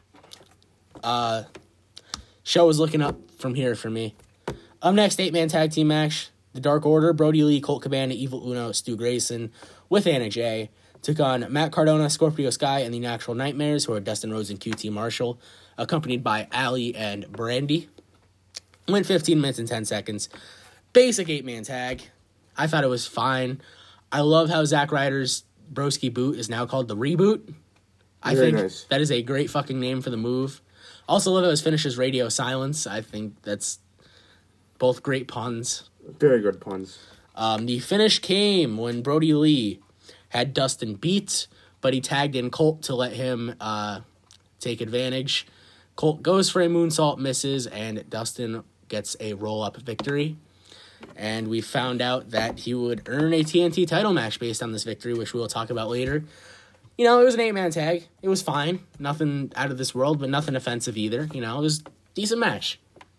Show is looking up from here for me. Up next, 8-man tag team match. The Dark Order, Brody Lee, Colt Cabana, Evil Uno, Stu Grayson, with Anna Jay, took on Matt Cardona, Scorpio Sky, and the Natural Nightmares, who are Dustin Rhodes and QT Marshall, accompanied by Allie and Brandy. Went 15 minutes and 10 seconds. Basic 8-man tag. I thought it was fine. I love how Zack Ryder's Broski boot is now called the Reboot. I think nice. That is a great fucking name for the move. Also love how his finish is Radio Silence. I think that's both great puns. Very good puns. The finish came when Brody Lee had Dustin beat, but he tagged in Colt to let him take advantage. Colt goes for a moonsault, misses, and Dustin gets a roll-up victory. And we found out that he would earn a TNT title match based on this victory, which we'll talk about later. It was an 8-man tag. It was fine. Nothing out of this world, but nothing offensive either. It was a decent match.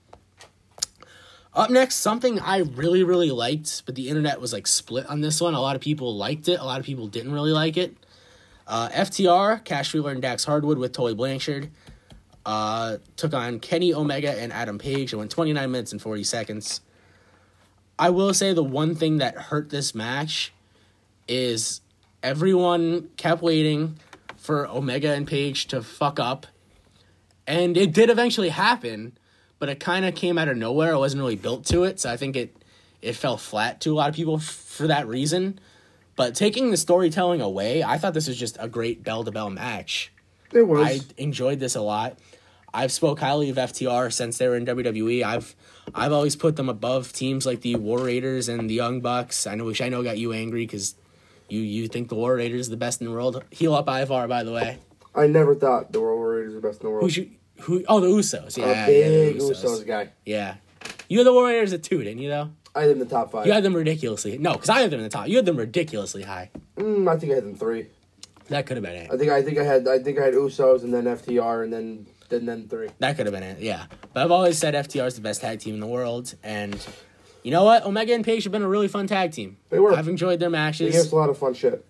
Up next, something I really, really liked, but the internet was, split on this one. A lot of people liked it. A lot of people didn't really like it. FTR, Cash Wheeler and Dax Hardwood with Tully Blanchard, took on Kenny Omega and Adam Page. It went 29 minutes and 40 seconds. I will say the one thing that hurt this match is everyone kept waiting for Omega and Page to fuck up. And it did eventually happen, but it kind of came out of nowhere. It wasn't really built to it, so I think it fell flat to a lot of people for that reason. But taking the storytelling away, I thought this was just a great bell-to-bell match. It was. I enjoyed this a lot. I've spoke highly of FTR since they were in WWE. I've always put them above teams like the War Raiders and the Young Bucks. I know got you angry because you think the War Raiders are the best in the world. Heel up Ivar, by the way. I never thought the War Raiders were the best in the world. The Usos. Yeah, a big Usos guy. Yeah. You had the War Raiders at 2, didn't you, though? I had them in the top 5. You had them ridiculously... No, because I had them in the top. You had them ridiculously high. I think I had them 3. That could have been it. I think I had Usos and then FTR and then 3. That could have been it, yeah. But I've always said FTR is the best tag team in the world, and you know what? Omega and Page have been a really fun tag team. They were. I've enjoyed their matches. They gave us a lot of fun shit.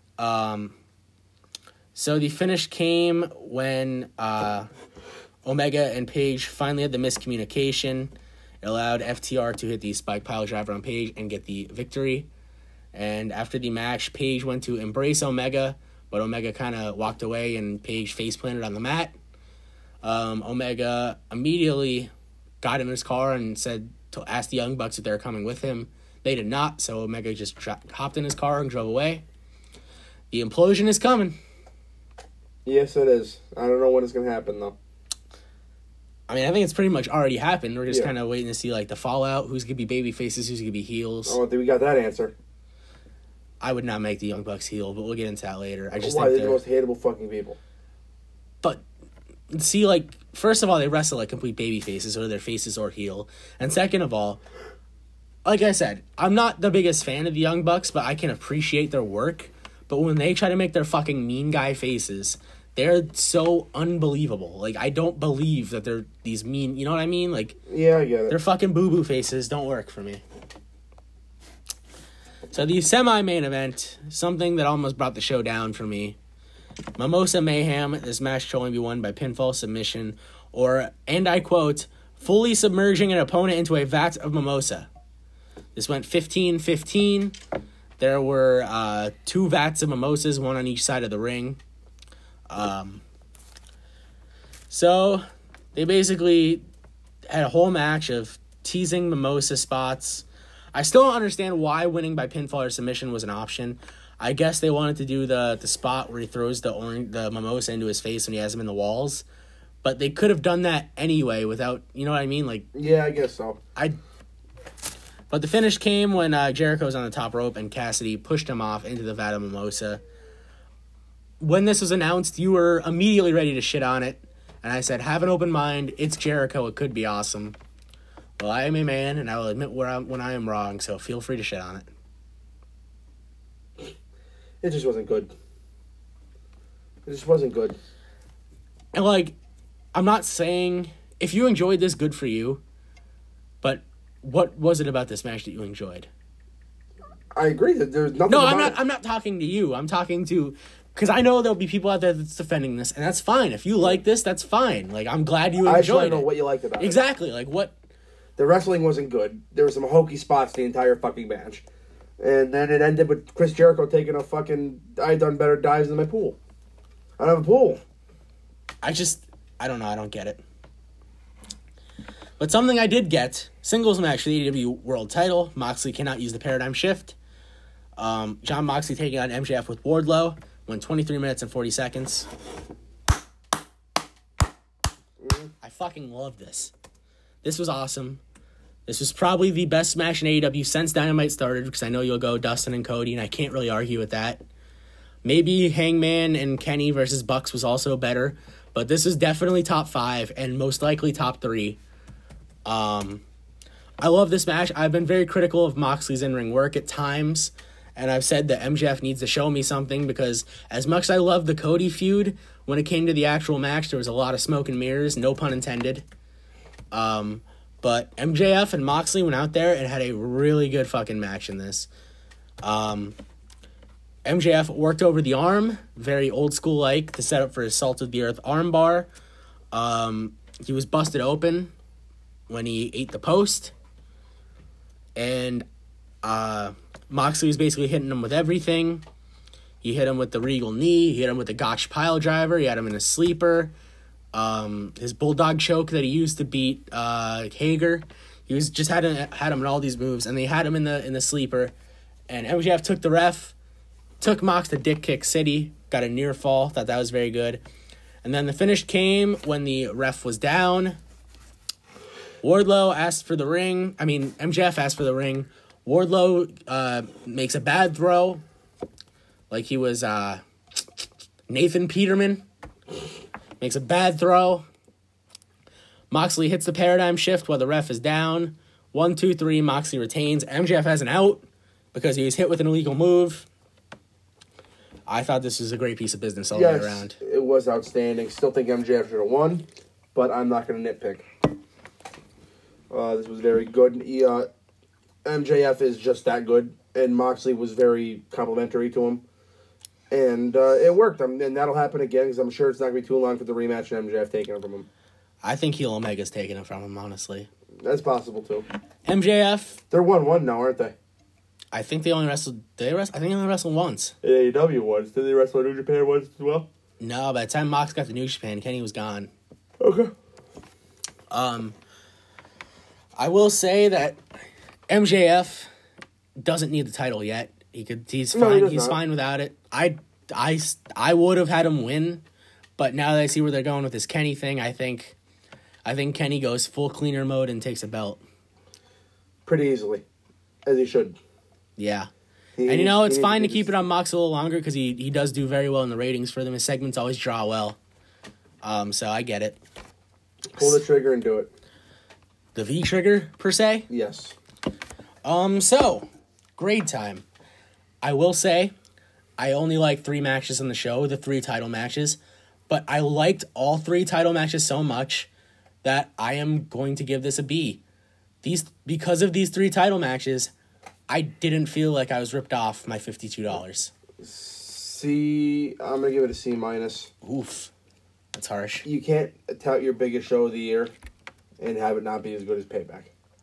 So the finish came when Omega and Page finally had the miscommunication. It allowed FTR to hit the spike pile driver on Page and get the victory. And after the match, Page went to embrace Omega, but Omega kind of walked away and Page face planted on the mat. Omega immediately got in his car and asked the Young Bucks if they were coming with him. They did not, so Omega just hopped in his car and drove away. The implosion is coming. Yes, it is. I don't know when it's going to happen, though. I mean, I think it's pretty much already happened. We're just kind of waiting to see, like, the fallout. Who's going to be baby faces, who's going to be heels. I don't think we got that answer. I would not make the Young Bucks heel, but we'll get into that later. I just Why? think They're the most hateable fucking people. But, see, like, first of all, they wrestle like complete baby faces, whether they're faces or heel. And second of all, like I said, I'm not the biggest fan of the Young Bucks, but I can appreciate their work. But when they try to make their fucking mean guy faces, they're so unbelievable. Like, I don't believe that they're these mean, you know what I mean? Like, yeah, I get it. Their fucking boo-boo faces don't work for me. So the semi-main event, something that almost brought the show down for me. Mimosa Mayhem, this match should only be won by pinfall submission, or, and I quote, fully submerging an opponent into a vat of mimosa. This went 15-15. There were 2 vats of mimosas, one on each side of the ring. So they basically had a whole match of teasing mimosa spots. I still don't understand why winning by pinfall or submission was an option. I guess they wanted to do the spot where he throws the mimosa into his face when he has him in the walls. But they could have done that anyway without, you know what I mean? Like, yeah, I guess so. But the finish came when Jericho was on the top rope and Cassidy pushed him off into the vat of mimosa. When this was announced, you were immediately ready to shit on it. And I said, have an open mind. It's Jericho. It could be awesome. Well, I am a man, and I will admit when I am wrong, so feel free to shit on it. It just wasn't good. It just wasn't good. And, like, I'm not saying, if you enjoyed this, good for you. But what was it about this match that you enjoyed? I agree that there's nothing. No, about I'm not talking to you. I'm talking to, because I know there'll be people out there that's defending this, and that's fine. If you like this, that's fine. Like, I'm glad you enjoyed I just want it. to know what you liked about it. Exactly. Like, what? The wrestling wasn't good. There were some hokey spots the entire fucking match. And then it ended with Chris Jericho taking a fucking, I've done better dives in my pool. I don't have a pool. I don't know. I don't get it. But something I did get, singles match for the AEW World Title. Moxley cannot use the paradigm shift. John Moxley taking on MJF with Wardlow. Went 23 minutes and 40 seconds. I fucking love this. This was awesome. This was probably the best match in AEW since Dynamite started, because I know you'll go Dustin and Cody, and I can't really argue with that. Maybe Hangman and Kenny versus Bucks was also better, but this is definitely top 5 and most likely top 3. I love this match. I've been very critical of Moxley's in-ring work at times, and I've said that MJF needs to show me something, because as much as I love the Cody feud, when it came to the actual match, there was a lot of smoke and mirrors, no pun intended. But MJF and Moxley went out there and had a really good fucking match in this. MJF worked over the arm, very old school like, to set up for his Salt of the Earth armbar. He was busted open when he ate the post. And Moxley was basically hitting him with everything. He hit him with the Regal knee. He hit him with the Gotch pile driver. He had him in a sleeper. His bulldog choke that he used to beat Hager. He was just had him in all these moves, and they had him in the sleeper. And MJF took the ref, took Mox to Dick Kick City, got a near fall. Thought that was very good. And then the finish came when the ref was down. Wardlow asked for the ring. MJF asked for the ring. Wardlow makes a bad throw, like he was Nathan Peterman. Makes a bad throw. Moxley hits the paradigm shift while the ref is down. 1, 2, 3, Moxley retains. MJF has an out because he was hit with an illegal move. I thought this was a great piece of business all the way around. It was outstanding. Still think MJF should have won, but I'm not going to nitpick. This was very good. MJF is just that good, and Moxley was very complimentary to him. And it worked, and that'll happen again, because I'm sure it's not going to be too long for the rematch and MJF taking it from him. I think heel Omega's taking it from him, honestly. That's possible, too. MJF... They're 1-1 now, aren't they? I think they only wrestled... I think they only wrestled once. AEW once. Did they wrestle New Japan once as well? No, by the time Mox got to New Japan, Kenny was gone. Oh, Okay. I will say that MJF doesn't need the title yet. He's fine. No, he does He's not. fine without it. I would have had him win, but now that I see where they're going with this Kenny thing, I think Kenny goes full cleaner mode and takes a belt. Pretty easily, as he should. Yeah. He- And it's he fine to needs keep it on Mox a little longer because he does do very well in the ratings for them. His segments always draw well. So I get it. Pull the trigger and do it. The V trigger, per se. Yes. So, grade time. I will say, I only like 3 matches on the show, the 3 title matches, but I liked all 3 title matches so much that I am going to give this a B. Because of these 3 title matches, I didn't feel like I was ripped off my $52. C. I'm gonna give it a C minus. Oof. That's harsh. You can't tout your biggest show of the year and have it not be as good as Payback.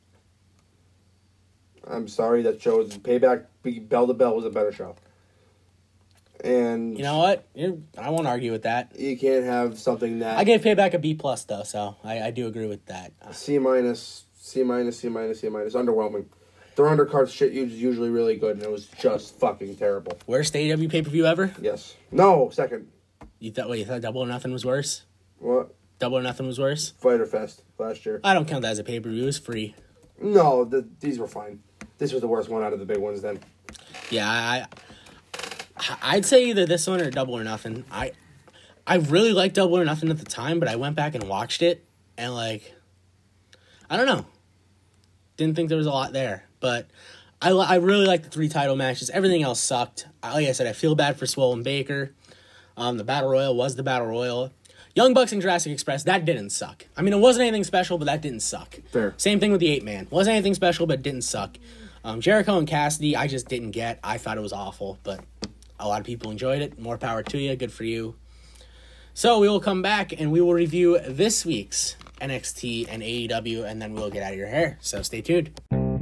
I'm sorry, that show was Payback. Bell to Bell was a better show. And You know what? I won't argue with that. you can't have something that I gave Payback a B+, though, so I do agree with that. C minus, C minus, C minus, C minus. Underwhelming. Their undercard shit is usually really good, and it was just fucking terrible. Worst AEW pay-per-view ever? Yes. No, second. You thought Double or Nothing was worse? What? Double or Nothing was worse? Fighter Fest last year. I don't count that as a pay-per-view. It was free. No, these were fine. This was the worst one out of the big ones then. Yeah, I'd say either this one or Double or Nothing. I really liked Double or Nothing at the time, but I went back and watched it, and, I don't know. Didn't think there was a lot there. But I really liked the 3 title matches. Everything else sucked. Like I said, I feel bad for Swole and Baker. The Battle Royal was the Battle Royal. Young Bucks and Jurassic Express, that didn't suck. I mean, it wasn't anything special, but that didn't suck. Fair. Same thing with the 8-Man. Wasn't anything special, but it didn't suck. Jericho and Cassidy, I just didn't get. I thought it was awful, but a lot of people enjoyed it. More power to you. Good for you. So we will come back and we will review this week's NXT and AEW, and then we'll get out of your hair. So stay tuned.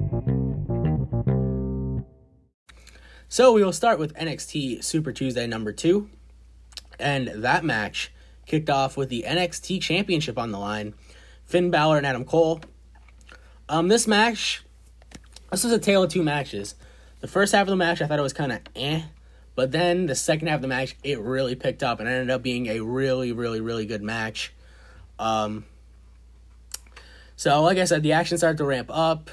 So we will start with NXT Super Tuesday number 2. And that match kicked off with the NXT Championship on the line. Finn Balor and Adam Cole. This match, this was a tale of 2 matches. The first half of the match I thought it was kind of but then the second half of the match, it really picked up and ended up being a really, really, really good match. So like I said, the action started to ramp up.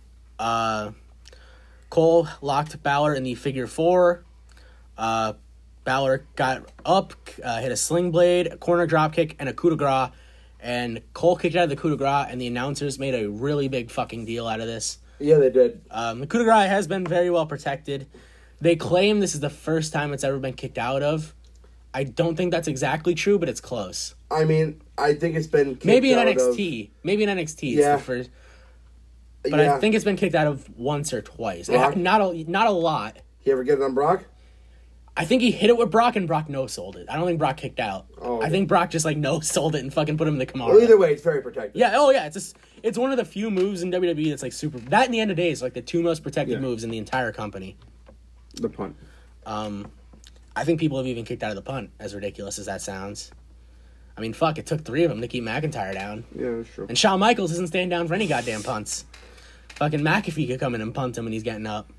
Cole locked Balor in the figure 4. Balor got up, hit a sling blade, a corner dropkick, and a coup de grace. And Cole kicked out of the coup de grace, and the announcers made a really big fucking deal out of this. Yeah, they did. The coup de grace has been very well protected. They claim this is the first time it's ever been kicked out of. I don't think that's exactly true, but it's close. I mean, I think it's been kicked Maybe in out NXT. Maybe in NXT it's Yeah. the first. But yeah. I think it's been kicked out of once or twice. Brock? Not a lot. You ever get it on Brock? I think he hit it with Brock and Brock no-sold it. I don't think Brock kicked out. Oh, I think Brock just no-sold it and fucking put him in the Kamara. Well, either way, it's very protected. Yeah, it's one of the few moves in WWE that's super. That and the end of days, the 2 most protected moves in the entire company. The punt. I think people have even kicked out of the punt, as ridiculous as that sounds. I mean, fuck, it took 3 of them to keep McIntyre down. Yeah, that's true. And Shawn Michaels isn't staying down for any goddamn punts. Fucking McAfee could come in and punt him when he's getting up.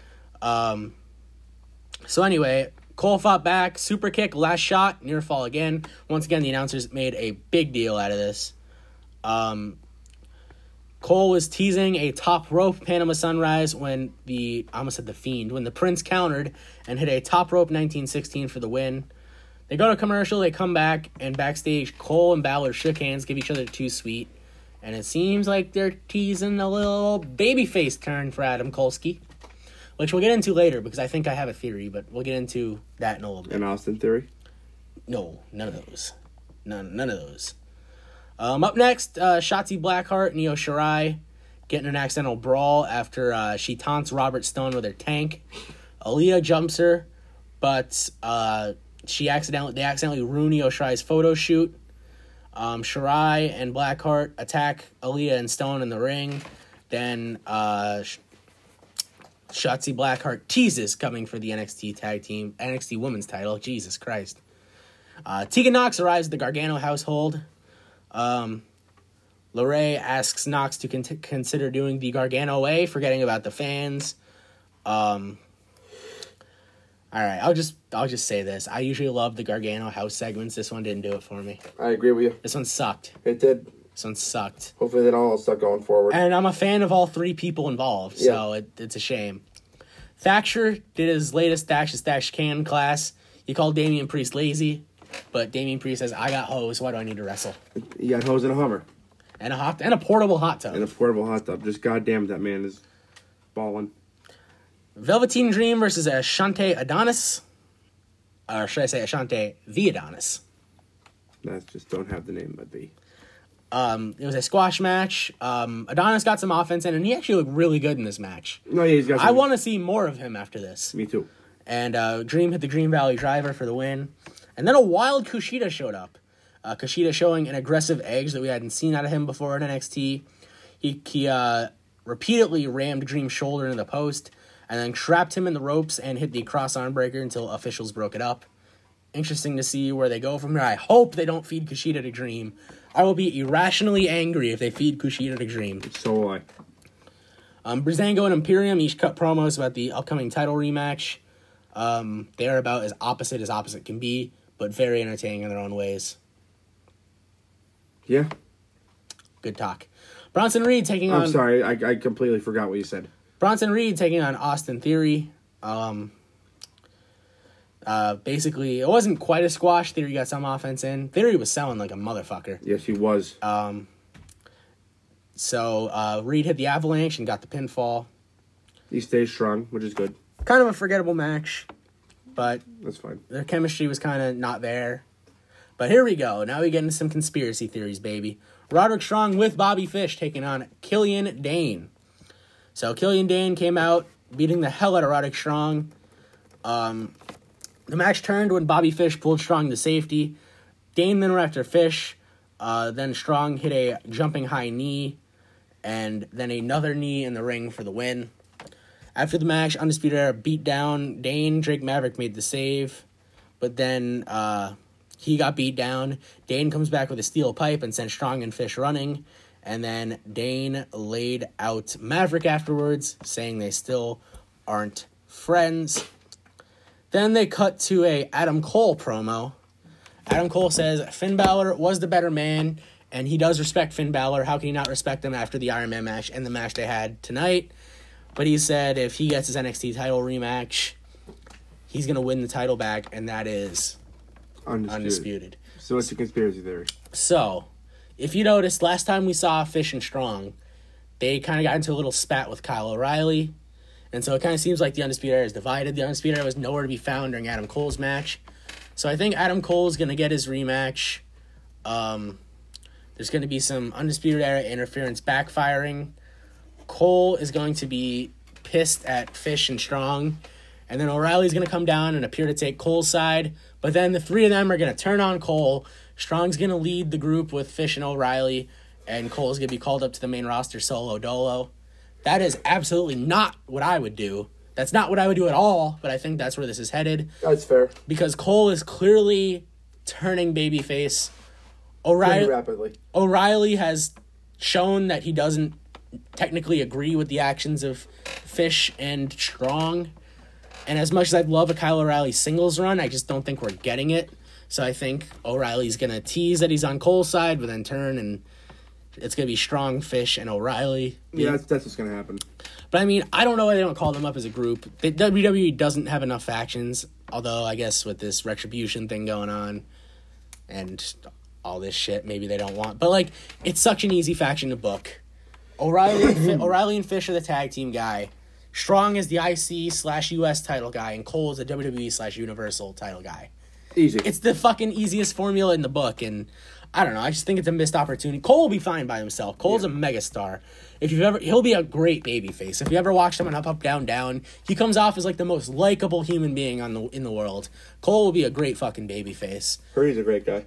So anyway, Cole fought back, super kick, last shot, near fall again. Once again, the announcers made a big deal out of this. Cole was teasing a top rope Panama Sunrise when I almost said the Fiend, when the Prince countered and hit a top rope 1916 for the win. They go to commercial, they come back, and backstage, Cole and Balor shook hands, give each other 2 sweet. And it seems like they're teasing a little babyface turn for Adam Kolsky, which we'll get into later because I think I have a theory, but we'll get into that in a little bit. An Austin Theory? No, none of those. None of those. Up next, Shotzi Blackheart and Io Shirai getting an accidental brawl after she taunts Robert Stone with her tank. Aaliyah jumps her, but they accidentally ruin Io Shirai's photo shoot. Shirai and Blackheart attack Aaliyah and Stone in the ring. Then Shotzi Blackheart teases coming for the NXT Women's title. Jesus Christ. Tegan Nox arrives at the Gargano household. LeRae asks Knox to consider doing the Gargano way, forgetting about the fans. All right, I'll just say this. I usually love the Gargano house segments. This one didn't do it for me. I agree with you. This one sucked. It did. This one sucked. Hopefully they don't all start going forward. And I'm a fan of all three people involved, so it's a shame. Thatcher did his latest Dash Can class. He called Damian Priest lazy, but Damian Priest says, I got hose, why do I need to wrestle? He got hose and a Hummer. And a portable hot tub. And a portable hot tub. Just goddamn, that man is balling. Velveteen Dream versus Ashante Adonis. Or should I say Ashante the Adonis? That's just don't have the name but be. It was a squash match. Adonis got some offense in, and he actually looked really good in this match. No, yeah, he's got some... I want to see more of him after this. Me too. And Dream hit the Green Valley Driver for the win. And then a wild Kushida showed up. Kushida showing an aggressive edge that we hadn't seen out of him before in NXT. He repeatedly rammed Dream's shoulder into the post, and then trapped him in the ropes and hit the cross arm breaker until officials broke it up. Interesting to see where they go from here. I hope they don't feed Kushida to Dream. I will be irrationally angry if they feed Kushida to Dream. So will I. Breezango and Imperium each cut promos about the upcoming title rematch. They are about as opposite can be, but very entertaining in their own ways. Yeah. Good talk. Bronson Reed taking on... I'm sorry, I completely forgot what you said. Bronson Reed taking on Austin Theory. Basically, it wasn't quite a squash. Theory got some offense in. Theory was selling like a motherfucker. Yes, he was. So Reed hit the avalanche and got the pinfall. He stays strong, which is good. Kind of a forgettable match, but that's fine. Their chemistry was kind of not there. But here we go. Now we get into some conspiracy theories, baby. Roderick Strong with Bobby Fish taking on Killian Dane. So Killian Dane came out beating the hell out of Roderick Strong. The match turned when Bobby Fish pulled Strong to safety. Dane then went after Fish. Then Strong hit a jumping high knee. And then another knee in the ring for the win. After the match, Undisputed Era beat down Dane. Drake Maverick made the save. But then he got beat down. Dane comes back with a steel pipe and sent Strong and Fish running. And then Dane laid out Maverick afterwards, saying they still aren't friends. Then they cut to a Adam Cole promo. Adam Cole says Finn Balor was the better man, and he does respect Finn Balor. How can he not respect him after the Iron Man match and the match they had tonight? But he said if he gets his NXT title rematch, he's going to win the title back, and that is undisputed. So it's a conspiracy theory. So, if you noticed, last time we saw Fish and Strong, they kind of got into a little spat with Kyle O'Reilly. And so it kind of seems like the Undisputed Era is divided. The Undisputed Era was nowhere to be found during Adam Cole's match. So I think Adam Cole is going to get his rematch. There's going to be some Undisputed Era interference backfiring. Cole is going to be pissed at Fish and Strong. And then O'Reilly's going to come down and appear to take Cole's side. But then the three of them are going to turn on Cole. Strong's going to lead the group with Fish and O'Reilly. And Cole's going to be called up to the main roster solo dolo. That is absolutely not what I would do. That's not what I would do at all, but I think that's where this is headed. That's fair. Because Cole is clearly turning babyface. Pretty rapidly. O'Reilly has shown that he doesn't technically agree with the actions of Fish and Strong. And as much as I'd love a Kyle O'Reilly singles run, I just don't think we're getting it. So I think O'Reilly's going to tease that he's on Cole's side, but then turn and it's going to be Strong, Fish, and O'Reilly. Yeah, that's what's going to happen. But, I mean, I don't know why they don't call them up as a group. WWE doesn't have enough factions, although I guess with this Retribution thing going on and all this shit, maybe they don't want. But, like, it's such an easy faction to book. O'Reilly and Fish are the tag team guy. Strong is the IC/US title guy, and Cole is the WWE/Universal title guy. Easy. It's the fucking easiest formula in the book, and I don't know. I just think it's a missed opportunity. Cole will be fine by himself. Cole's a megastar. He'll be a great babyface. If you ever watched him on Up, Down, Down, he comes off as like the most likable human being in the world. Cole will be a great fucking babyface. He's a great guy.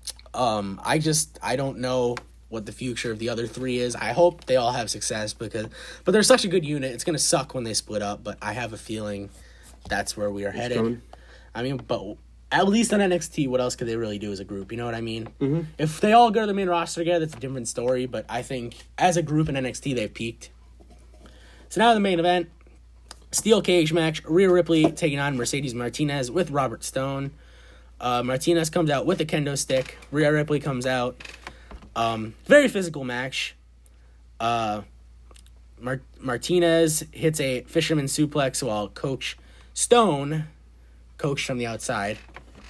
I don't know what the future of the other three is. I hope they all have success but they're such a good unit. It's gonna suck when they split up, but I have a feeling that's where we are headed. Coming. I mean, but at least on NXT, what else could they really do as a group? You know what I mean? Mm-hmm. If they all go to the main roster together, that's a different story. But I think as a group in NXT, they've peaked. So now the main event, steel cage match. Rhea Ripley taking on Mercedes Martinez with Robert Stone. Martinez comes out with a kendo stick. Rhea Ripley comes out. Very physical match. Martinez hits a fisherman suplex while Coach Stone coached from the outside.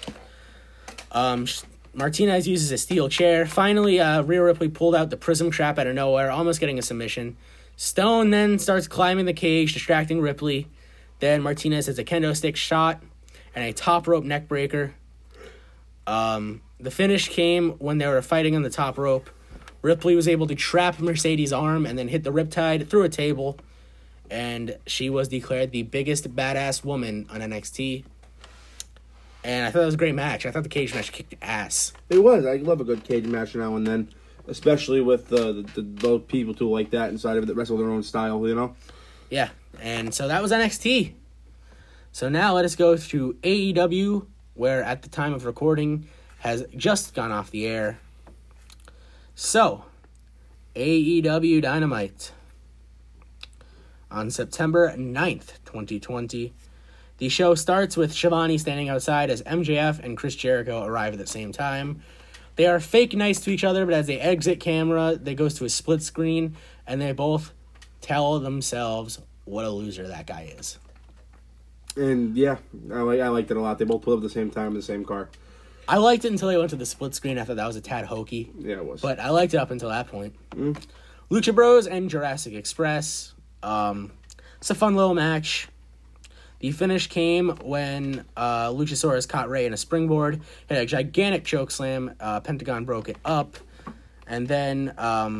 Martinez uses a steel chair. Finally, Rhea Ripley pulled out the prism trap out of nowhere, almost getting a submission. Stone then starts climbing the cage, distracting Ripley. Then Martinez hits a kendo stick shot and a top rope neck breaker. The finish came when they were fighting on the top rope. Ripley was able to trap Mercedes' arm and then hit the riptide through a table. And she was declared the biggest badass woman on NXT. And I thought that was a great match. I thought the cage match kicked ass. It was. I love a good cage match now and then, especially with the people too like that inside of it that wrestle their own style, you know? Yeah, and so that was NXT. So now let us go to AEW, where at the time of recording has just gone off the air. So, AEW Dynamite on September 9th, 2020. The show starts with Shivani standing outside as MJF and Chris Jericho arrive at the same time. They are fake nice to each other, but as they exit camera, they goes to a split screen, and they both tell themselves what a loser that guy is. And yeah, I liked it a lot. They both pulled up at the same time in the same car. I liked it until they went to the split screen. I thought that was a tad hokey. Yeah, it was. But I liked it up until that point. Lucha Bros and Jurassic Express. It's a fun little match. The finish came when Luchasaurus caught Rey in a springboard, hit a gigantic chokeslam. Pentagon broke it up. And then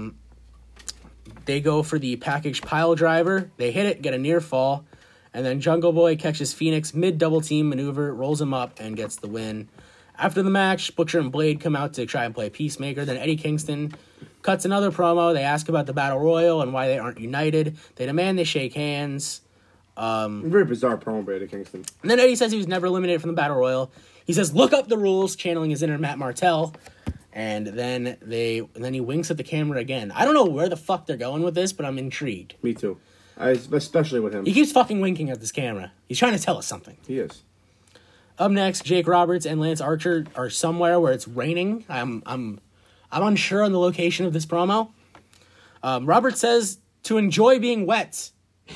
they go for the package pile driver. They hit it, get a near fall. And then Jungle Boy catches Phoenix mid-double team maneuver, rolls him up, and gets the win. After the match, Butcher and Blade come out to try and play Peacemaker. Then Eddie Kingston cuts another promo. They ask about the Battle Royal and why they aren't united. They demand they shake hands. Very bizarre promo by Eddie Kingston. And then Eddie says he was never eliminated from the Battle Royal. He says, look up the rules, channeling his inner Matt Martell. And then he winks at the camera again. I don't know where the fuck they're going with this, but I'm intrigued. Me too. Especially with him. He keeps fucking winking at this camera. He's trying to tell us something. He is. Up next, Jake Roberts and Lance Archer are somewhere where it's raining. I'm unsure on the location of this promo. Roberts says to enjoy being wet.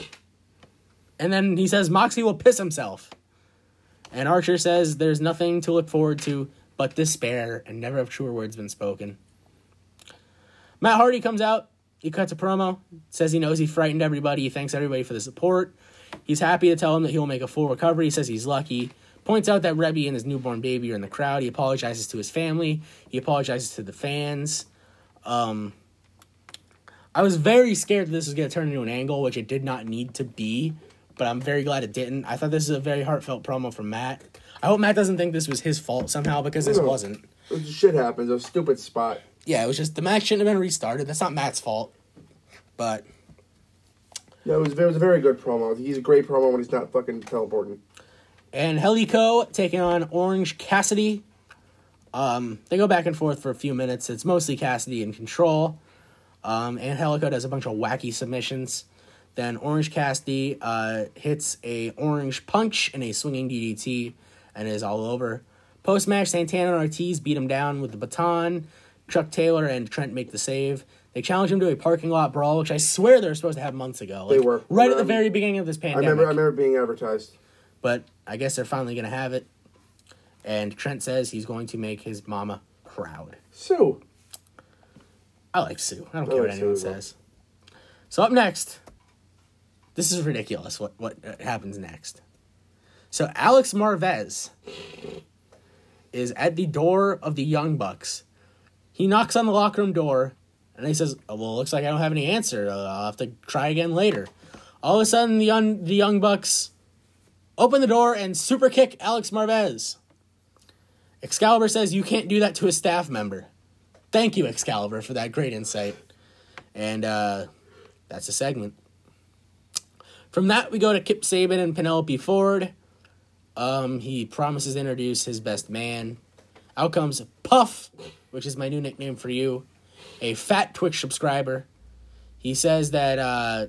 And then he says Moxie will piss himself. And Archer says there's nothing to look forward to but despair, and never have truer words been spoken. Matt Hardy comes out. He cuts a promo. Says he knows he frightened everybody. He thanks everybody for the support. He's happy to tell him that he will make a full recovery. He says he's lucky. Points out that Rebby and his newborn baby are in the crowd. He apologizes to his family. He apologizes to the fans. I was very scared that this was going to turn into an angle, which it did not need to be, but I'm very glad it didn't. I thought this was a very heartfelt promo from Matt. I hope Matt doesn't think this was his fault somehow, because this wasn't. Shit happens. It was a stupid spot. Yeah, it was just the match shouldn't have been restarted. That's not Matt's fault. But yeah, it was a very good promo. He's a great promo when he's not fucking teleporting. And Helico taking on Orange Cassidy. They go back and forth for a few minutes. It's mostly Cassidy in control. And Helico does a bunch of wacky submissions. Then Orange Cassidy hits a orange punch and a swinging DDT and is all over. Post-match, Santana and Ortiz beat him down with the baton. Chuck Taylor and Trent make the save. They challenge him to a parking lot brawl, which I swear they were supposed to have months ago. They were. Right at the very beginning of this pandemic. I remember being advertised. But I guess they're finally going to have it. And Trent says he's going to make his mama proud. Sue. I like Sue. I don't care what anyone says. So up next, this is ridiculous what happens next. So Alex Marvez is at the door of the Young Bucks. He knocks on the locker room door, and he says, oh, well, it looks like I don't have any answer. I'll have to try again later. All of a sudden, the Young Bucks open the door and super kick Alex Marvez. Excalibur says you can't do that to a staff member. Thank you, Excalibur, for that great insight. And that's a segment. From that, we go to Kip Sabian and Penelope Ford. He promises to introduce his best man. Out comes Puff, which is my new nickname for you, a fat Twitch subscriber. He says that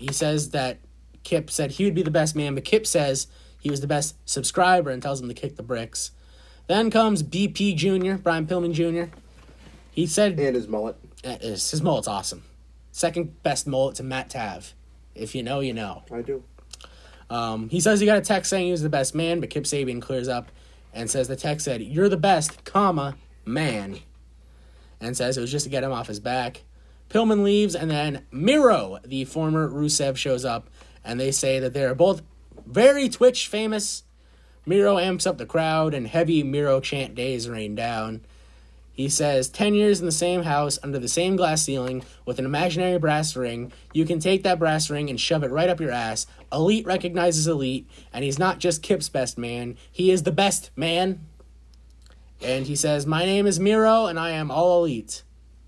Kip said he would be the best man, but Kip says he was the best subscriber and tells him to kick the bricks. Then comes BP Jr., Brian Pillman Jr. He said... And his mullet. His mullet's awesome. Second best mullet to Matt Tav. If you know, you know. I do. He says he got a text saying he was the best man, but Kip Sabian clears up and says the text said, "You're the best, comma, man." And says it was just to get him off his back. Pillman leaves, and then Miro, the former Rusev, shows up, and they say that they're both very Twitch famous. Miro amps up the crowd, and heavy Miro chant days rain down. He says, 10 years in the same house, under the same glass ceiling, with an imaginary brass ring. You can take that brass ring and shove it right up your ass. Elite recognizes Elite, and he's not just Kip's best man. He is the best man. And he says, my name is Miro, and I am all Elite.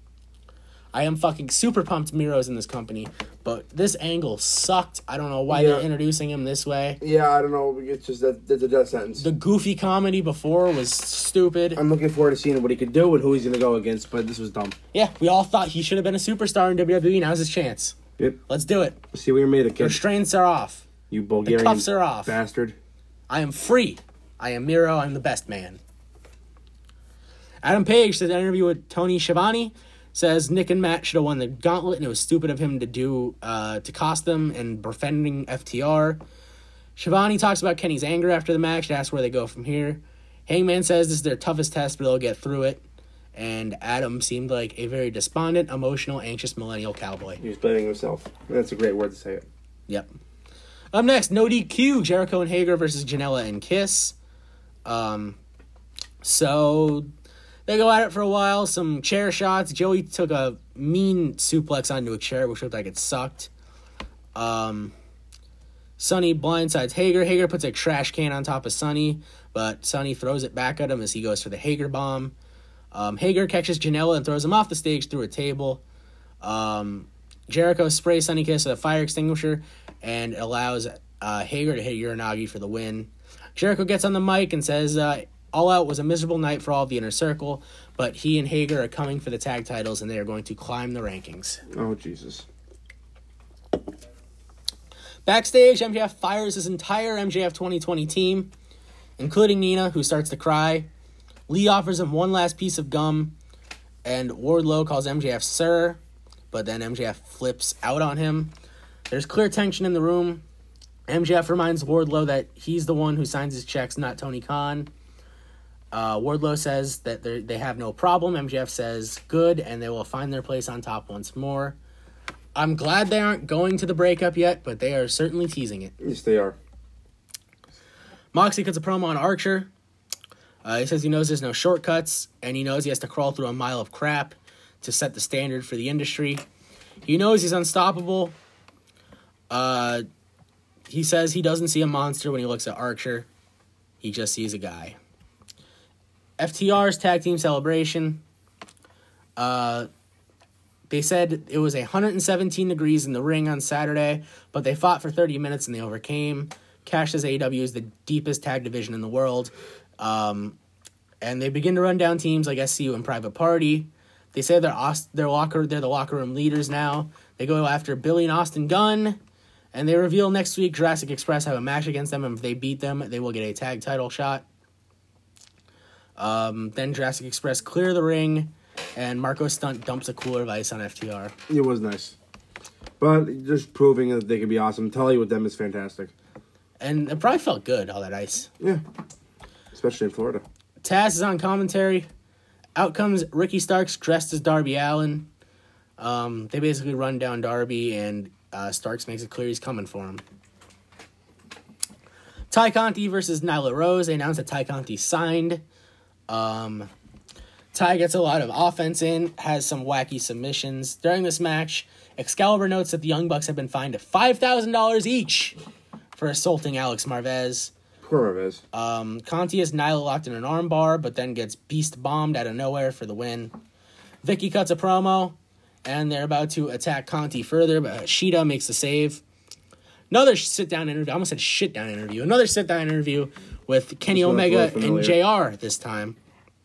I am fucking super pumped Miro's in this company, but this angle sucked. I don't know why they're introducing him this way. Yeah, I don't know. It's just that's a death sentence. The goofy comedy before was stupid. I'm looking forward to seeing what he could do and who he's going to go against, but this was dumb. Yeah, we all thought he should have been a superstar in WWE. Now's his chance. Yep. Let's do it. Let's see what you're made of, kid. The restraints are off. You Bulgarian the cuffs are off. Bastard. I am free. I am Miro. I'm the best man. Adam Page did an interview with Tony Schiavone. Says Nick and Matt should have won the gauntlet, and it was stupid of him to cost them and defending FTR. Schiavone talks about Kenny's anger after the match and asks where they go from here. Hangman says this is their toughest test, but they'll get through it. And Adam seemed like a very despondent, emotional, anxious millennial cowboy. He was blaming himself. That's a great word to say it. Yep. Up next, No DQ, Jericho and Hager versus Janela and Kiss. So they go at it for a while, some chair shots. Joey took a mean suplex onto a chair, which looked like it sucked. Sonny blindsides Hager. Hager puts a trash can on top of Sonny, but Sonny throws it back at him as he goes for the Hager bomb. Hager catches Janela and throws him off the stage through a table. Jericho sprays Sonny Kiss with a fire extinguisher and allows Hager to hit Uranagi for the win. Jericho gets on the mic and says... All Out was a miserable night for all of the Inner Circle, but he and Hager are coming for the tag titles, and they are going to climb the rankings. Oh, Jesus. Backstage, MJF fires his entire MJF 2020 team, including Nina, who starts to cry. Lee offers him one last piece of gum, and Wardlow calls MJF Sir, but then MJF flips out on him. There's clear tension in the room. MJF reminds Wardlow that he's the one who signs his checks, not Tony Khan. Wardlow says that they have no problem. MJF says good, and they will find their place on top once more. I'm glad they aren't going to the breakup yet, but they are certainly teasing it. Yes, they are. Moxley cuts a promo on Archer. He says he knows there's no shortcuts, and he knows he has to crawl through a mile of crap to set the standard for the industry. He knows he's unstoppable. He says he doesn't see a monster when he looks at Archer. He just sees a guy. FTR's tag team celebration. They said it was 117 degrees in the ring on Saturday, but they fought for 30 minutes and they overcame. Cash says AEW is the deepest tag division in the world. And they begin to run down teams like SCU and Private Party. They say they're the locker room leaders now. They go after Billy and Austin Gunn, and they reveal next week Jurassic Express have a match against them, and if they beat them, they will get a tag title shot. Then Jurassic Express clear the ring, and Marco Stunt dumps a cooler of ice on FTR. It was nice. But just proving that they can be awesome. Tully with them is fantastic. And it probably felt good, all that ice. Yeah. Especially in Florida. Taz is on commentary. Out comes Ricky Starks dressed as Darby Allin. They basically run down Darby, and Starks makes it clear he's coming for him. Ty Conti versus Nyla Rose. They announced that Ty Conti signed. Ty gets a lot of offense in, has some wacky submissions. During this match, Excalibur notes that the Young Bucks have been fined $5,000 each for assaulting Alex Marvez. Poor Marvez. Conti has Nyla locked in an armbar, but then gets beast bombed out of nowhere for the win. Vicky cuts a promo, and they're about to attack Conti further, but Shida makes the save. Another sit-down interview. I almost said shit-down interview. Another sit-down interview with Kenny Omega and JR this time.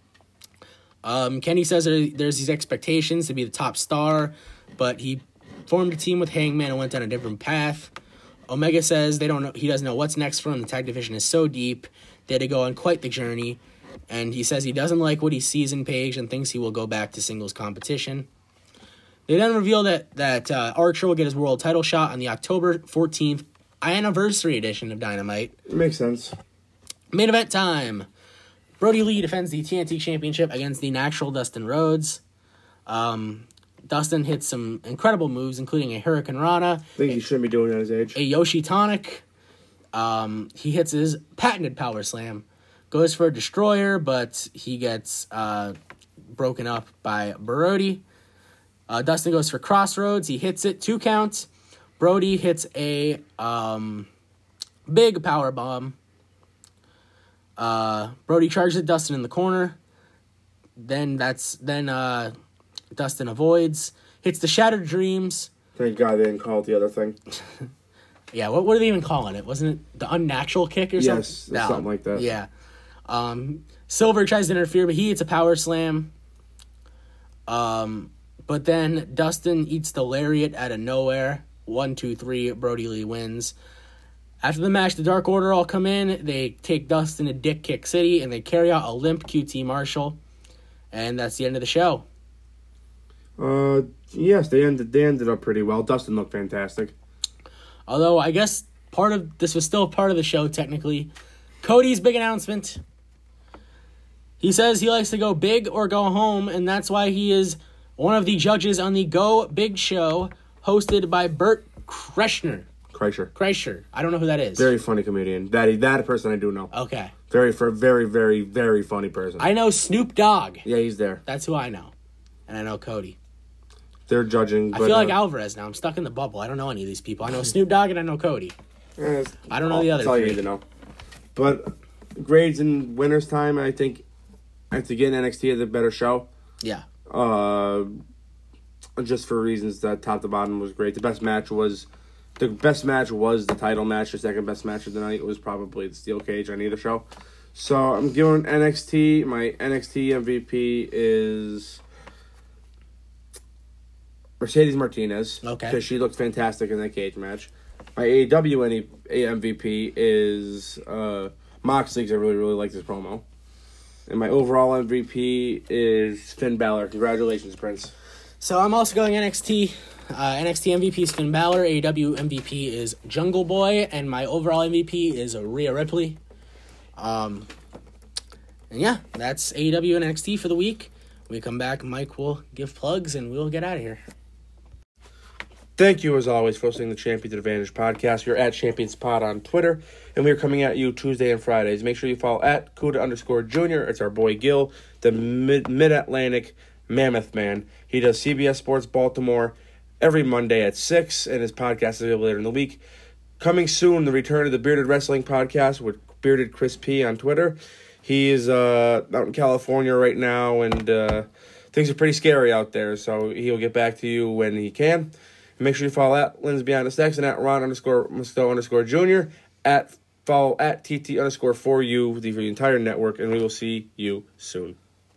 Kenny says there's these expectations to be the top star, but he formed a team with Hangman and went down a different path. Omega says he doesn't know what's next for him. The tag division is so deep. They had to go on quite the journey. And he says he doesn't like what he sees in Page and thinks he will go back to singles competition. They then reveal that Archer will get his world title shot on the October 14th anniversary edition of Dynamite. It makes sense. Main event time. Brody Lee defends the TNT Championship against the natural Dustin Rhodes. Dustin hits some incredible moves, including a Hurricane Rana. I think he shouldn't be doing that at his age. A Yoshi Tonic. He hits his patented power slam. Goes for a destroyer, but he gets broken up by Brody. Dustin goes for Crossroads. He hits it. 2 counts. Brody hits a big power bomb. Brody charges at Dustin in the corner. Then Dustin avoids. Hits the Shattered Dreams. Thank God they didn't call it the other thing. Yeah, what are they even calling it? Wasn't it the unnatural kick or something? Yes, something like that. Yeah. Silver tries to interfere, but he hits a power slam. But then Dustin eats the lariat out of nowhere. 1, 2, 3, Brody Lee wins. After the match, the Dark Order all come in. They take Dustin to Dick Kick City, and they carry out a limp QT Marshall. And that's the end of the show. Yes, they ended up pretty well. Dustin looked fantastic. Although, I guess this was still part of the show, technically. Cody's big announcement. He says he likes to go big or go home, and that's why he is one of the judges on the Go Big Show, hosted by Bert Kreischer. I don't know who that is. Very funny comedian. That person I do know. Okay. Very, very, very funny person. I know Snoop Dogg. Yeah, he's there. That's who I know. And I know Cody. They're judging. I feel like Alvarez now. I'm stuck in the bubble. I don't know any of these people. I know Snoop Dogg and I know Cody. I don't know the other That's all you three. need to know. But grades in winter's time, I think, after getting NXT as a better show. Yeah. Just for reasons that top to bottom was great. The best match was the title match. The second best match of the night was probably the steel cage on either show. So I'm giving NXT, my NXT MVP is Mercedes Martinez. Okay. Because she looked fantastic in that cage match. My AEW MVP is Moxley, because I really, really liked his promo. And my overall MVP is Finn Balor. Congratulations, Prince. So I'm also going NXT. NXT MVP is Finn Balor. AEW MVP is Jungle Boy. And my overall MVP is Rhea Ripley. And yeah, that's AEW and NXT for the week. When we come back, Mike will give plugs and we'll get out of here. Thank you, as always, for listening to the Champions Advantage podcast. We're at ChampionsPod on Twitter, and we're coming at you Tuesday and Fridays. Make sure you follow at Kuda_Jr. It's our boy Gil, the Mid-Atlantic Mammoth Man. He does CBS Sports Baltimore every Monday at 6, and his podcast is available later in the week. Coming soon, the return of the Bearded Wrestling Podcast with Bearded Chris P on Twitter. He is out in California right now, and things are pretty scary out there, so he'll get back to you when he can. Make sure you follow at Lynn's Beyond the Stacks and at Ron_Musto_Jr. Follow at TT_4U for the entire network, and we will see you soon.